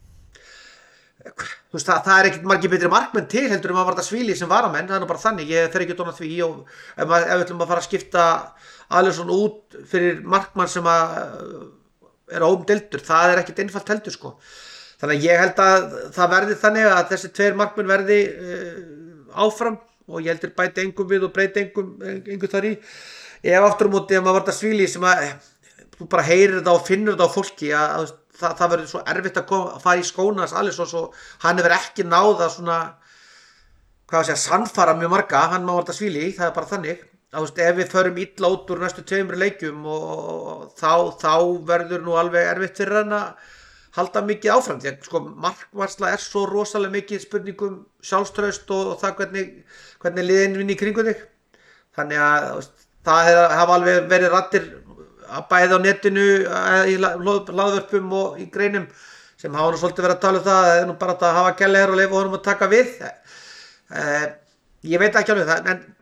Þú veist, það er ekkert margir betri markmenn til heldur Mamardashvili sem varamenn, það er nú bara þannig, ég fer ekki að dóna því og ef við ætlum að fara að skipta Alisson út fyrir markmann sem er óumdeildur, það er ekkert einfalt heldur sko. Þannig að ég held að það verði þannig að þessi tveir markmenn verði áfram og ég heldur bæti engum við og breyti engum þar í. Ef aftur á móti Mamardashvili sem að þú bara heyrir þetta og finnur þetta á fólki að það verður svo erfitt að fara í skóna hans Alisson og hann hefur ekki náð að sannfara mjög marga, hann Mamardashvili, það er bara þannig að ef við förum illa út úr næstu 2 leikjum og þá verður nú alveg erfitt fyrir hann að halda mikið áfram því að sko markvarsla er svo rosalega mikið spurningum sjálfstraust og það hvernig liðin vinni í kringu þig. Þannig að það hafa alveg verið raddir bæði á netinu í hlaðvörpum og í greinum sem hafa nú svolítið verið að tala um það er nú bara að hafa Gallagher og leyfa honum að taka við. Ég veit ekki alveg það en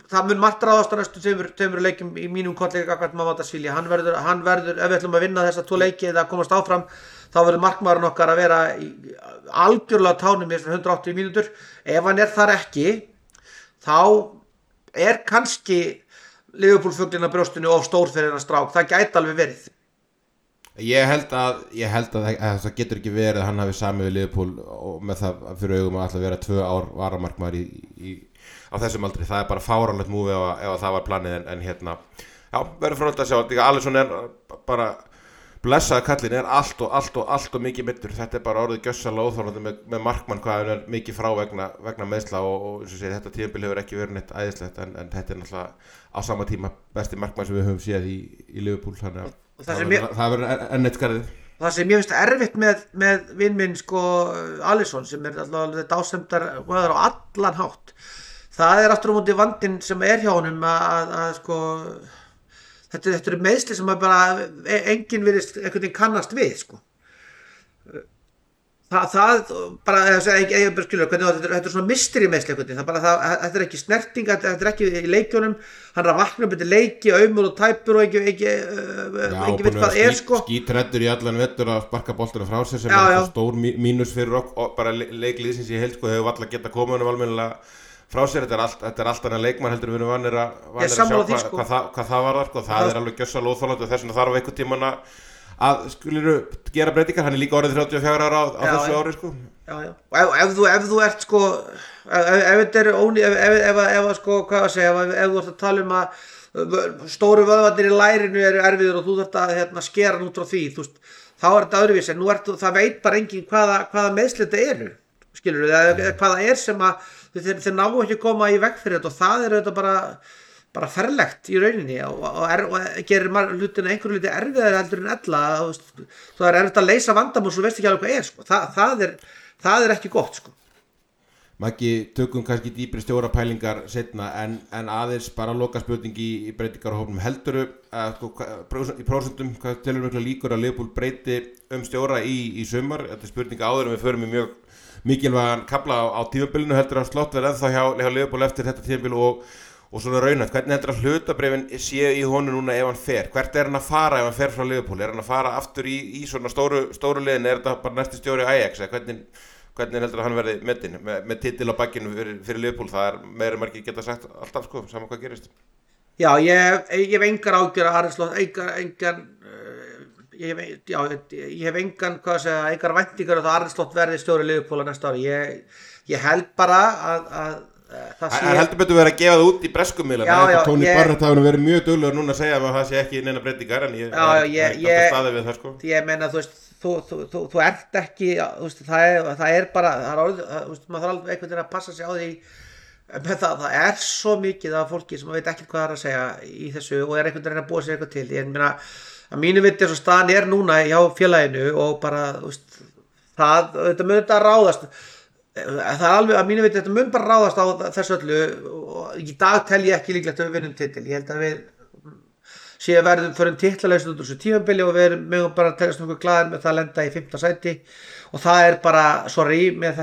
það mun margt ráðast á næstu tveimur leikjum í mínum kollega gagnvart Mamardashvili. Hann verður, ef við ætlum að vinna þessa 2 leiki eða komast áfram, þá verður markmaðurinn okkar að vera algjörlega tánum í 180 mínútur. Ef hann þar ekki, þá kannski Liverpool-fuglinn á brjóstinu of stór fyrir hennar strák. Það gæti alveg verið. Ég held að það getur ekki verið að hann hafi samið við Liverpool og með það fyrir augum að alltaf vera 2 ár varamarkmaður á þessum aldri. Það bara fáránlegt múfi ef það var planið en hérna, já, verður fróðilegt að sjá. Alisson bara blessaði kallinn, allt og mikið meiddur. Þetta bara orðið gjössalega óþolandi með markmann hvað hann mikið frá vegna meiðsla og eins og segir, þetta tímabil hefur ekki verið neitt æðislegt en þetta náttúrulega á sama tíma besti markmann sem við höfum séð í Liverpool, þannig að það verður enn eitt skarðið. Það sem ég finnst erfitt með vinn minn sko Alisson sem alltaf dásemdar á allan hátt. Það aftur á móti vandinn sem hjá honum að sko þetta eru meiðsli sem bara enginn virðist einhvern veginn kannast við sko. Það bara ég bara skilur hvernig þetta svona mystery meiðsli einhvern veginn. Þetta ekki snerting, þetta ekki í leikjunum. Hann að vakna upp eftir leiki, aumur og tæpur og ekki veit hvað sko. Skítræddur í allan vettur að sparka boltuna frá sér sem stór mínus fyrir og bara leikliðsins í heild sko hefur varla geta komið honum almennilega frá sér. Þetta er allt annað leikmann heldur við vanir að sjá hvað það var sko. Það alveg gjössalega óþolandi og þess vegna þarf einhvern tímann að gera breytingar. Hann líka orðið 34 ára á þessu ári sko. Já. Og ef þú ert sko ef þetta ef sko hvað að segja ef þú ert að tala að stóru vöðvarnir í lærinu eru erfiður og þú þarft að skera út frá því, þú veist, þá þetta öðruvísi. Nú það veit bara enginn hvaða meiðsli þetta eru, skilurðu, eða hvaða sem að þeir ná ekki að koma í veg fyrir þetta og það þetta bara ferlegt í rauninni og gerir hlutina einhverju hluti erfiðari heldur en ella. Það erfitt að leysa vandamál svo veist ekki alveg hvað sko. Það ekki gott sko. Maggi, tökum kannski dýpri stjórapælingar seinna en aðeins bara lokaspurning í breytingar á hópnum. Heldurðu í prósentum hvað telur mikla líkur að Liverpool breyti stjóra í sumar? Þetta er spurning áður en við förum í mjög mikilvægan kafla á tímabilinu. Heldur að Slott verði ennþá hjá Liverpool eftir þetta tímabil og svona raunhæft. Hvernig heldur að hlutabréfin séu í honum núna ef hann fer? Hvert hann að fara ef hann fer frá Liverpool? Hann að fara aftur í svona stóru liðin? Þetta bara næsti stjóri Ajax? Hvernig heldur að hann verði metinn með titil á bakkinu fyrir Liverpool? Það meira margir geta sagt alltaf sko, saman hvað gerist. Já, ég hef engar ágjör að Arne Slott, ég hef engar væntingar að Arne Slott verði stjóri Liverpool á næsta ári. Ég held bara að það sé... Það heldur betur verið að gefa það út í breskummiðlana. Tony Barrett hafa verið mjög duglegur núna að segja að það sé ekki neina breytingar en ég er staðið við það sko. Ég meina þú veist, þú ert ekki, það bara, maður þarf alveg einhvern veginn að passa sig á því með það svo mikið af fólki sem veit ekki hvað það að segja í þessu og einhvern veginn að búa sér eitthvað til. Ég meina, að mínu viti svo staðan núna hjá félaginu og bara, þetta mun þetta ráðast. Það alveg að mínu viti, þetta mun bara ráðast á þessu öllu og í dag tel ég ekki líklegt að við vinnum titil. Ég held að við síðan verðum fyrir titlalausin út úr þessu tímabili og við mögum bara að teljast nokkuð glaðir með það að lenda í 5. sæti og það bara, með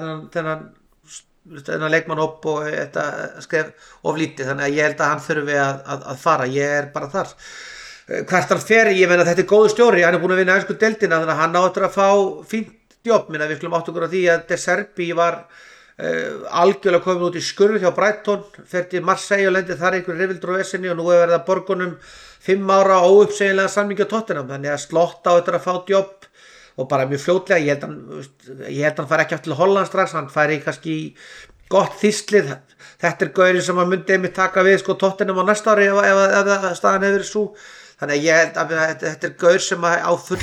þennan leikmannhóp og þetta skref of lítið, þannig að ég held að hann þurfi að fara. Ég bara þar. Hvert hann fer, ég meina þetta góður stjóri, hann búinn að vinna ensku deildina þannig að hann áttur að fá fínt jobb. Minna við skulum átt okkur á því að De Zerbi var algjörlega komin út í skurð hjá Brighton, fer til Marseille og lendir þar einhverju rifildur og vesinni og nú verið að borgunum 5 ára óuppsegjanlega samningi á Tottenham, þannig að Slott á þetta að fá jobb og bara mjög fljótlega. Ég held hann fær ekki aftur til Holland strax, hann fær í kannski gott þýslið. Þetta gaurinn sem að myndi einmitt taka við sko Tottenham á næsta ári ef staðan hefur verið svo, þannig að ég held að þetta gaur sem á full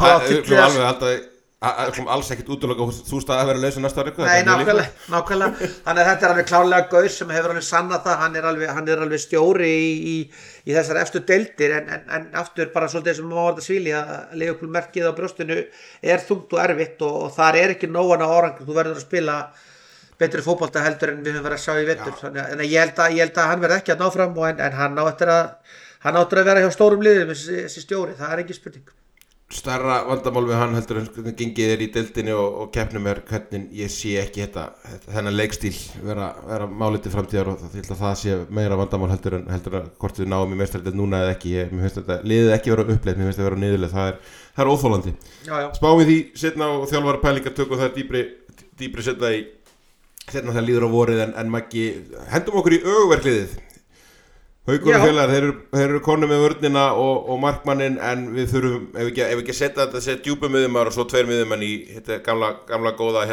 alls ekkert útiloka þú stað að vera laus næsta ári. Nei, nákvæmlega. Þannig að þetta alveg klárlega gaur sem hefur alveg sannað það. Hann er alveg stjóri í þessar efstu deildir en aftur bara svolítið sem Mamardashvili að Liverpool merkið á brjóstinu þungt og erfitt og þar ekki nógan á árangur. Þú verður að spila betri fótbolta heldur en við höfum verið að sjá í vetur. Þannig að ég held að hann verði ekki að ná fram en hann á eftir að vera hjá stórum liðum þessi stjóri, það ekki spurning. stærra vandamál við hann heldur en hvernig gengið í deildinni og keppnum hvernig ég sé ekki þennan leikstíl vera málið til framtíðar og það sé meira vandamál heldur en hvort við náum í meistaradeildinni núna eða ekki. Mér finnst þetta liðið ekki vera uppleitt, mér finnst þetta vera niðurleitt, það er óþolandi. Spáum við því setna og þjálfara pælingar tökum það dýpri setna það líður á vorið en Maggi, hendum okkur í öguverkliðið. Haukur og félagar, þeir eru konur með vörnina og markmanninn en við þurfum, ef ekki setja þetta sé djúpu miðjumar og svo 2 miðjumenn í þetta gamla góða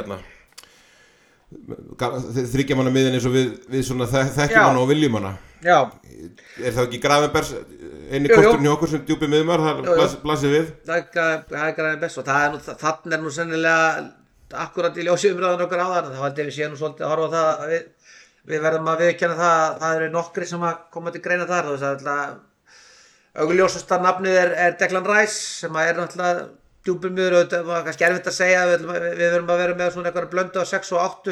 þriggja manna miðjun eins og við svona þekkjum hana og viljum hana. Já. Er það ekki Gravenbergs eini kosturinn hjá okkur sem djúpu miðjumar, það blasir við? Það er Gravenbergs og þannig nú sennilega akkurat í ljósi umræðan okkar áðan, þá held ég við séum nú svolítið að horfa á það að við verðum að viðurkenna það eru nokkri sem að koma til greina þar. Þú veist að augljósasta nafnið er Declan Rice sem er náttúrulega djúpur miður og þetta var kannski erfitt að segja, við verðum að vera með svona eitthvað blöndu á 6 og 8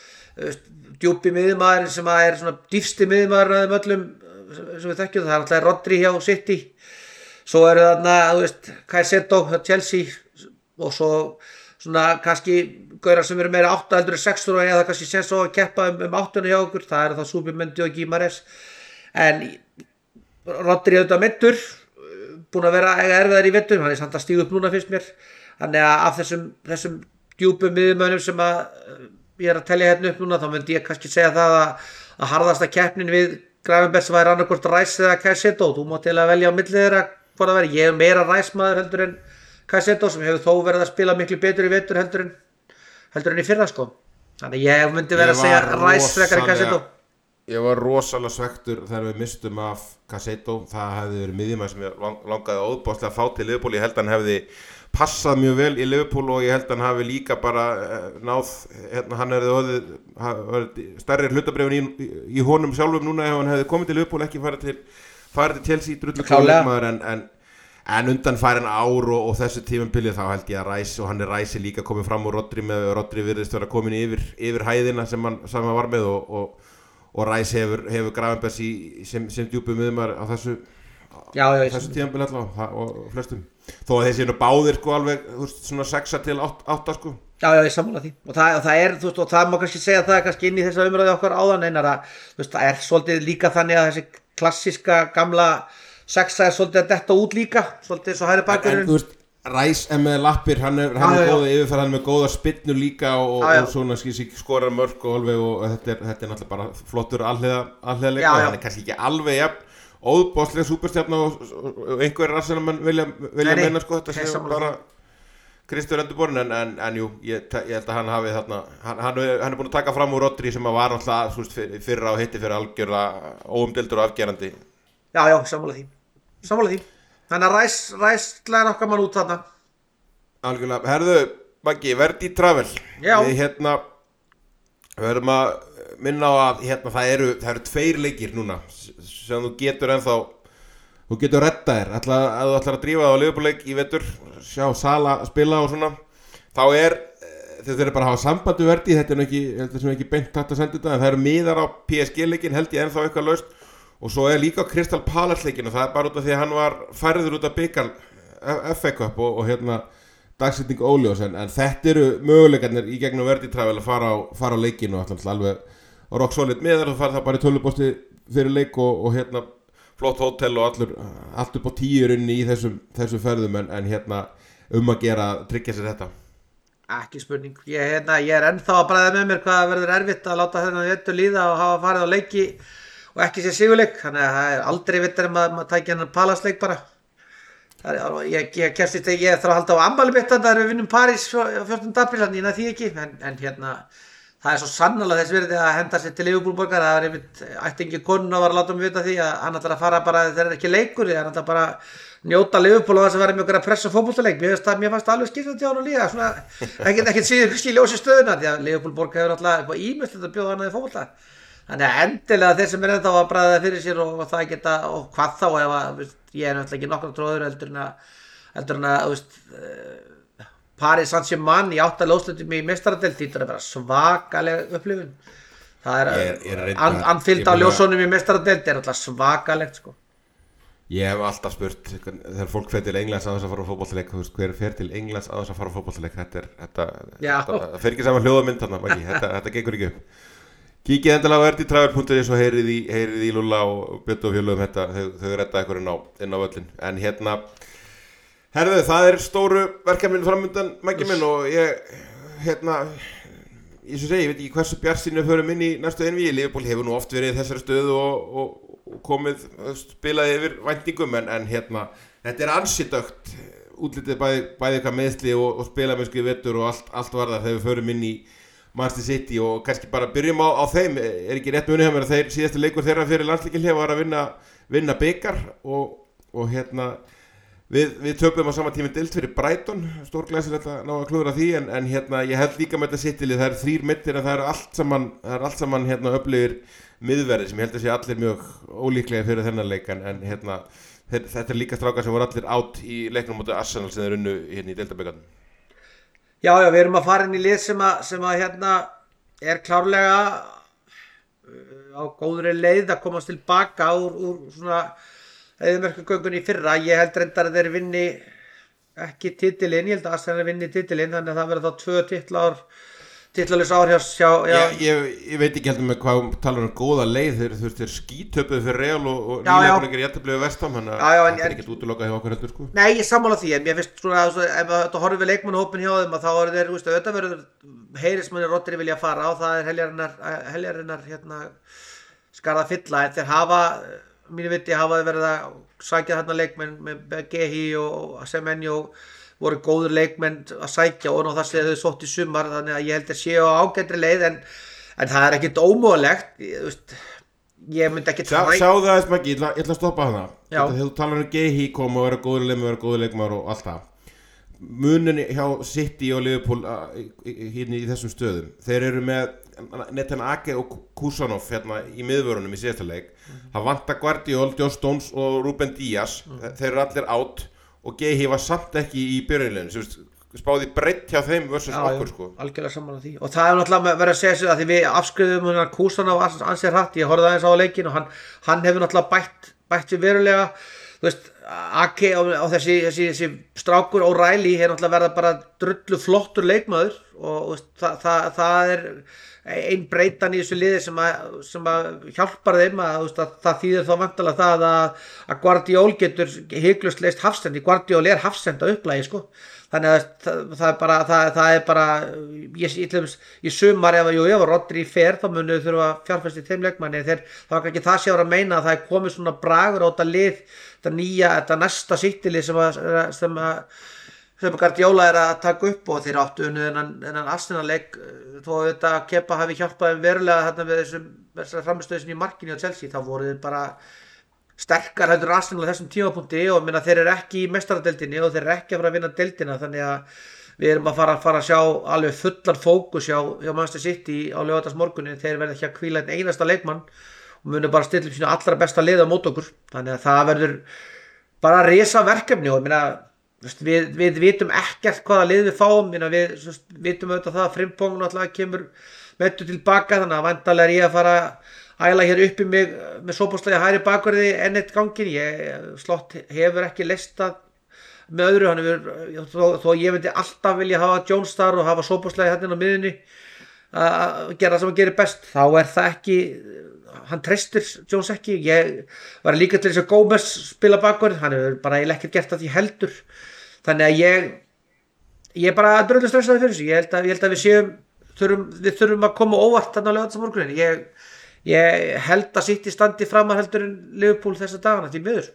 djúpi miðjumaðurinn sem er svona dýpsti miðjumaðurinn af þeim öllum sem við þekkjum, það er náttúrulega Rodri hjá City, svo eru þarna þú veist Caicedo hjá Chelsea og svo svona kannski gaurar sem eru meira 8 heldur en 6 og eða kannski sér svo að keppa um 8 hjá okkur, það eru það Subimendi og Guimares en Rodri auðvitað meiddur, búin að vera erfiðar í vetur, hann er samt að stíga upp núna finnst mér, þannig að af þessum djúpum miðjumönnum sem að ég er að telja hérna upp núna þá myndi ég kannski segja það að harðasta keppnin við Gravenbergs væri annarkvort Rice eða Caicedo, þú mátt eiginlega velja á milli þeirra hvað það veri, ég er meira Rice maður heldur en Caicedo sem hefur þó verið að spila miklu betur í vetur heldur en í fyrra sko. Þannig ég myndi vera að segja Rice frekar en Caicedo. Ég var rosalega svektur þegar við mistum af Caicedo, það hefði verið miðjumaður sem ég langaði óbáslega að fá til Liverpool, ég held að hann hefði passað mjög vel í Liverpool og ég held að hann hafi líka bara náð, hann hefði stærri hlutabrifin í honum sjálfum núna ef hann hefði komið til Liverpool, ekki farið til Chelsea drullu leikmaður en undan farin ár og þessu tímabilið þá held ég að Rice og hann er Rice líka komið fram og Rodri virðist vera komin yfir hæðina sem hann var með og Rice hefur Gravenbergs sem djúpu miðjumar á þessu tímabilið allavega og flestum þó að þeir séu nú báðir sko alveg svona 6 til 8 sko. Já, ég sammála því og það er, þú veist, og það má kannski segja það kannski inn í þessa umræðu okkar áðan einar að, þú veist, það er svolítið líka þannig að þessi klassíska gamla sexa svolítið að detta út líka svolítið eins og hægri bakverðurinn. En þú veist, Rice er með lappir, hann er góða yfirferð, hann er með góða spyrnu líka og svona skorar mörk og alveg og þetta er náttúrulega bara flottur alhliða leikmaður, hann er kannski ekki alveg jafn óbáslega súperstjarna og einhverjir Arsenalmenn vilja meina sko þetta sem bara Kristur endurborinn en jú, ég held að hann hafi þarna, hann er búin að taka fram úr Rodri sem var alltaf fyrra og hitti fyrir algjörlega óumdeildur og afgerandi. Já, sammála því. Þannig að Rice slæðir okkar mann út þarna. Algjörlega, herðu, Maggi, Verdi Travel. Já. Við verðum að minna á að það eru 2 leikir núna sem þú getur redda þér. Ef þú ætlar að drífa á Liverpool-leik í vetur, sjá Sala spila og svona, þá þau þurfa bara að hafa samband við Verdi, þetta er ekki beint hægt að senda þetta, en það eru miðar á PSG-leikin, held ég ennþá eitthvað laust. Og svo er líka Crystal Palace-leikinn og það er bara út af því að hann var færður út af bikar FA Cup og dagsetning óljós en þetta eru möguleikarnir í gegnum Verdi Travel að fara á leikinn og alveg rock solid miðar og fara það bara í tölvupósti fyrir leik og flott hótel og allt upp á 10 runni í þessum ferðum en að gera tryggja sér þetta. Ekki spurning, ég er ennþá að bræða með mér hvað verður erfitt að láta þennan vettur líða og hafa farið á leiki og ekki sér sigurleik, þannig að það er aldrei vittar maður tækja hennar Palace-leik bara. Ég þarf að halda á afmæli mitt þannig að við vinnum París 14. apríl, þannig ég næ því ekki, en það er svo sannarlega þess virði að henda sér til Liverpool-borgar, það er einmitt ættingi konuna var að láta mig vita því að hann ætlar að fara bara þegar er ekki leikur, hann ætlar bara njóta Liverpool og þess að vera með okkur að pressa fótboltaleik. Mér fannst alveg skiptandi á hann líka, svona, ekkert síður kannski í ljósi stöðuna, því að Liverpool-borg hefur alltaf ímyndslegt að bjóða hann í fótbolta. Þannig að endilega þeir sem er ennþá að bræða fyrir sér og það geta, og hvað þá ef að, ég er náttúrulega ekki nokkra tróður heldur en að, Paris Saint-Germain í 8 úrslitum í meistaradeild, þetta er bara svakaleg upplifun. Það er Anfield á ljósunum í meistaradeild er alltaf svakalegt sko. Ég hef alltaf spurt þegar fólk fer til Englands að þess að fara á fótboltaleik, þú veist, hver fer til Englands að þess að fara á fótboltaleik, þetta fer ekki saman hljóðamynd þarna, Maggi, þetta gengur ekki upp. Kíkið endilega á rdtravel.is og heyrið í Lúlla og Björn og Fjölum, þau redda ykkur inn á völlin. En herðu, það stóru verkefnin framundan, Maggi minn, og ég veit ekki hversu bjartsýnir við förum inn í næstu einvígi. Liverpool hefur nú oft verið í þessari stöðu og komið, spilaði yfir væntingum, en þetta ansi dögt útlitið bæði eitthvað meðsli og spilamennsku í vetur og allt varðar þegar við förum inn í Manchester City og kannski bara byrjum á þeim. Ekki rétt munið hjá mér að síðasti leikur þeirra fyrir landsleikinn var að vinna bikar og við töpum á sama tíma deild fyrir Brighton, stórglæsilegt að ná að klúðra því, en ég held líka með þetta City-lið, það 3 middir en það allt saman öflugir miðverðir sem ég held að sé allir mjög ólíklega fyrir þennan leik, en þetta líka strákar sem voru allir átt í leiknum móti Arsenal sem þeir unnu í deildabikarnum. Já, við erum að fara inn í lið sem að klárlega á góðri leið að komast tilbaka úr svona eðimerkugöngunni í fyrra. Ég held reyndar að þeir vinni ekki titilinn, ég held að Arsenal vinni titilinn, þannig að það verður þá 2 titlaus ár hjá ég veit ekki heldur með hvað talar góða leið, þeir skítöpuðu fyrir Real og nýleikningar í jafntefli við Vestham, þannig að þetta ekkert útilokað hjá okkur heldur sko. Nei, ég sammála því, en mér finnst svona ef þetta horfir við leikmannahópinn hjá þeim að þá eru þeir, auðvitað verður Heyrismanni Rodri vilja fara og það heljarinnar skarða fylla, en þeir hafa mínu viti hafa verið að sækja þarna leikmenn með Gehi og Semenyo voru góður leikmenn að sækja og það sé þau sótt í sumar, þannig að ég held að séu á ágætri leið, en það ekkert ómögulegt, ég myndi ekki Sjáðu aðeins Maggi, ég ætla að stoppa hana. Þegar þú talar Gehi kom og vera góður leikmaður og allt það. Munin hjá City og Liverpool í þessum stöðum, þeir eru með Nathan Ake og Kusanov í miðvörunum í síðasta leik. Það vantar Guardiol, John Stones og Ruben Díaz, þeir eru allir átt og Gehi var samt ekki í byrjunleginu, spáði breytt hjá þeim versus okkur sko. Algjörlega sammála því, og það náttúrulega verið að segja sig að því við afskriðum Kusanov ansið hratt, ég horfði aðeins á leikinn og hann hefur náttúrulega bætt sér verulega, þú veist, Ake á þessi strákur O'Reilly hefur náttúrulega verið bara drullu flottur leikmaður og veist, það ein breytan í þessu liði sem að hjálpar þeim að það þýðir þá vantarlega það að Guardiol getur hiklaust leist hafsend. Guardiol hafsend á upplagi sko. Þannig að það er bara í sumar ef Rodri fer þá munu þau þurfa að fjárfesta í þeim leikmanni, það var ekki það sé að meina að það er komið svona bragur á þetta lið, þetta næsta City-lið sem Guardiola að taka upp og þeir áttu þennan Arsenal-leik þó að þetta Kepa hafi hjálpað þeim verulega þarna við þessar framistöðu í markinu á Chelsea, þá voru þeir bara sterkar heldur Arsenal á þessum tímapunkti og þeir eru ekki í meistaradeildinni og þeir eru ekki að fara að vinna deildina, þannig að við erum að fara að sjá alveg fullan fókus hjá Manchester City á laugardagsmorgunni. Þeir verða ekki að hvíla einn einasta leikmann og munu bara stilla upp sínu allra besta lið á móti okkur, þannig að það verður bara risa verkefni og við vitum ekkert hvaða lið við fáum, við vitum auðvitað það að Frimpong náttúrulega kemur meiddur tilbaka, þannig að væntanlega er ég að fara að æla hér upp í mig með sóbóðslega hægri bakverði enn eitt gangin. Slott hefur ekki leistað með öðru, þó ég myndi alltaf vilja hafa Jones þar og hafa sóbóðslega hérna á miðunni að gera það sem hann gerir best, þá er það ekki, hann treystir Jones ekki. Ég var líka til þess að Gómez spila bakverð, hann hefur bara ekkert gert að því heldur, þannig að ég er bara dröldu stressaði fyrir þessu. Ég held að við þurfum að koma óvart þarna á laugardagsmorguninn. Ég held að City standi framar heldur en Liverpool þessa dagana því miður.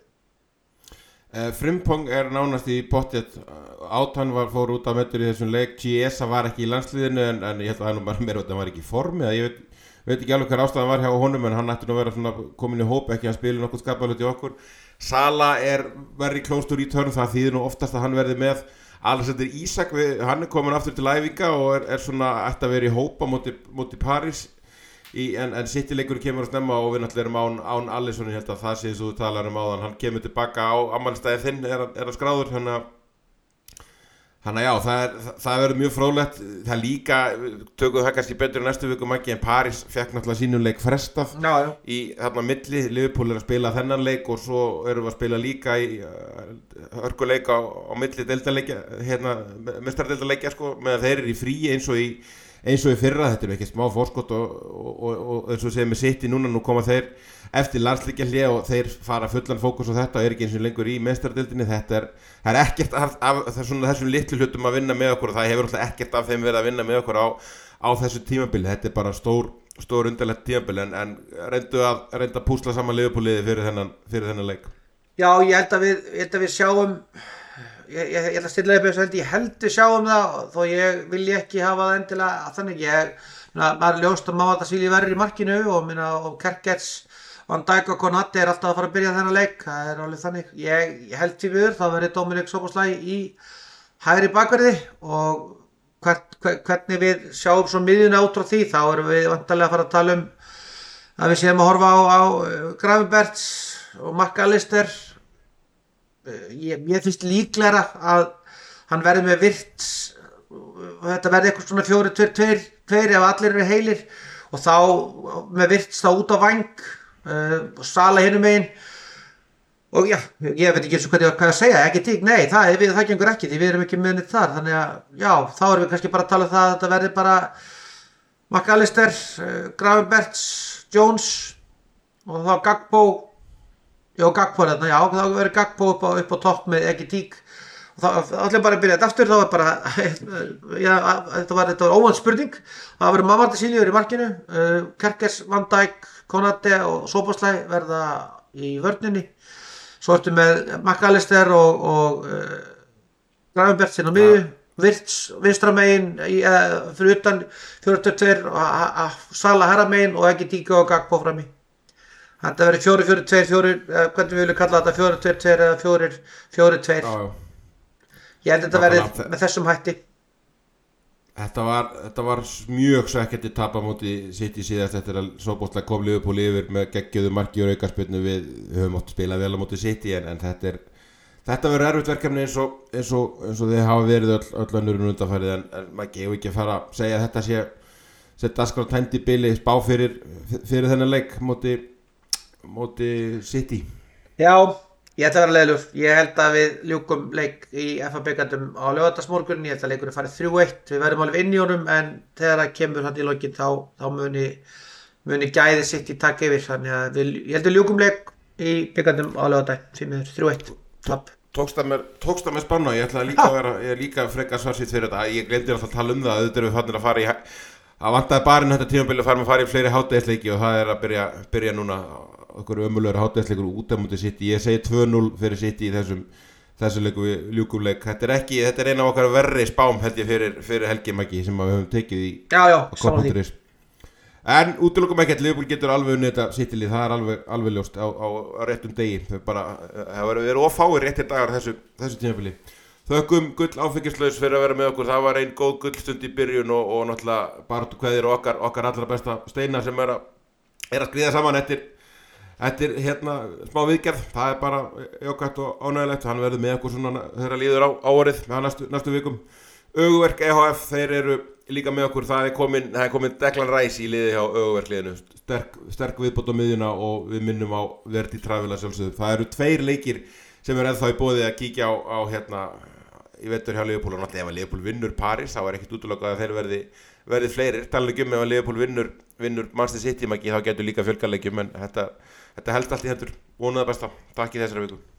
Frimpong nánast í pottet, Átan fór út af meiddur í þessum leik, Chiesa var ekki í landsliðinu en ég held að hann bara meira að hann var ekki í formi, eða ég veit ekki alveg hver ástæðan var hjá honum, en hann ætti nú að vera svona komin í hóp, ekki að spila nokkuð skapalötu í okkur. Sala very close to return, það þýðir nú oftast að hann verði með. Alexander Isak, hann komin aftur til æfinga og svona ætti að vera í hópa móti París, en City-leikur kemur að snemma og við náttúrulega erum án Alisson, ég held að það sé svo þú talar áðan, hann kemur tilbaka á afmælisdaginn þinn er að skráður, Þannig að já, það verður mjög fróðlegt. Það líka, tökum það kannski betur í næstu viku Maggi, en París fekk náttúrulega sínum leik frestað í þarna milli. Liverpool að spila þennan leik og svo erum við að spila líka í hörkuleik á milli deildarleikja, meistaradeildarleikja sko, meðan þeir eru í fríi eins og í fyrra. Þetta er ekki smá forskot og eins og segir með City núna, nú koma þeir eftir landsleikjahlé og þeir fara fullan fókus á þetta og er ekki eins og lengur í meistaradeildinni. Það er ekkert af þessum litlu hlutum að vinna með okkur og það hefur alltaf ekkert af þeim verið að vinna með okkur á þessu tímabili. Þetta er bara stór undarlegt tímabili, en reyndu að púsla saman Liverpool-liði fyrir þennan leik. Já, ég held að við sjáum, ég held að stilla upp þessu, ég held við sjáum það, þó ég vilji ekki hafa það endilega þannig. Maður ljóst að Mavata Síli verður í markinu og Kerkets, Van Dijk og Konate er alltaf að fara að byrja þennan leik. Það er alveg þannig. Ég held því við þá verður Dominic Szoboszlai í hægri bakverði og hvernig við sjáum svo miðjuna út frá því, þá erum við vantarlega að fara að tala að við séum að horfa á Gravenberch og McAllister. Ég finnst líklegra að hann verði með Wirtz, þetta verði eitthvað svona 4-2-2 ef allir eru heilir, og þá með Wirtz þá út á væng, Sala hinum megin, og já, ég veit ekki eins og hvað ég að segja, ekki tík, nei, það gengur ekki því við erum ekki munið þar, þannig að já, þá erum við kannski bara að tala það að þetta verði bara McAllister, Gravenberch, Jones og þá Gakpo er þarna, já, þá verður Gakpo upp á topp með ekki tík og þá ætlum bara að byrja þetta aftur, þá er bara já, þetta var óvænt spurning. Það verður Mavata Síli í markinu, Kerkers, Van Dijk, Konate og Szoboszlai verða í vörninni. Svo ertu með McAllister og Gravenberch inn á miðju, Wirtz vinstra megin fyrir utan 4-2-2 og Sala herra megin og ekki tíka og Gakpo fram í. Þetta verður 4-4-2, hvernig við viljum kalla þetta, 4-2-2 eða 4-4-2. Ég held að þetta verði með þessum hætti. Þetta var mjög svekkjandi tap á móti City síðast eftir að Szoboszlai kom Liverpool yfir með geggjöðu marki og aukaspyrnu. Við höfum átt að spila vel á móti City en þetta verður erfitt verkefni eins og þið hafa verið öll önnur undanfarið, en maður gefur ekki að fara að segja að þetta sé dagskrá tæmt í bili spá fyrir þennan leik móti City. Já, ég ætla að vera leiðilegur. Ég held að við ljúkum leik í FA bikarnum á laugardagsmorgun. Ég held að leikurinn farið 3-1. Við verðum alveg inn í honum, en þegar það kemur hann í lokin þá muni gæði sitt í takk yfir. Þannig að ég held að ljúkum leik í bikarnum á laugardag sem er 3-1. Tapp. Tókst það með spanna. Ég ætla líka að vera líka frekar svarsýtt fyrir þetta. Ég glemdi alltaf að tala um það. Auðvitað erum við fannir að fara í að vantaði barinn þetta tímabili að fara í fleiri hádegisleiki og það er að byrja núna okkur ömulegur hádegisleikur út af móti City. Ég segi 2-0 fyrir City í þessu leiku við ljúkum leik. Þetta er eina af okkar verri spám held ég fyrir helgi Maggi sem við höfum tekið í Kopp.is. En útilokum ekkert, Liverpool getur alveg unnið þetta City-lið, það er alveg ljóst á réttum degi. Það verður ofáir réttir dagar þessu tímabili. Þökkum Gull áfengislaus fyrir að vera með okkur. Það var ein góð gullstund í byrjun og náttúrulega baráttu kveðir og okkar allra besta Steinar sem er að skriða saman eftir smá viðgerð. Það er bara jákvætt og ánægilegt. Hann verður með okkur svona þegar líður á árið með næstu vikum. Öguverk EHF, þeir eru líka með okkur. Það er komin Declan Rice í liði hjá Öguverkliðinu. Sterk viðbót á miðjuna og við minnum á Verdi Travela sjálfsögðu. Það eru 2 leikir sem er ennþá í boði að kíkja á í vetur hjá Liverpool, og náttúrulega ef að Liverpool vinnur París þá er ekkert útilokað að þeir verði fleiri. Talningum ef að Liverpool vinnur Manchester City Maggi, þá getur líka fjölgarleikjum, en þetta helst allt í hendur. Vonaðu besta. Takk í þessari viku.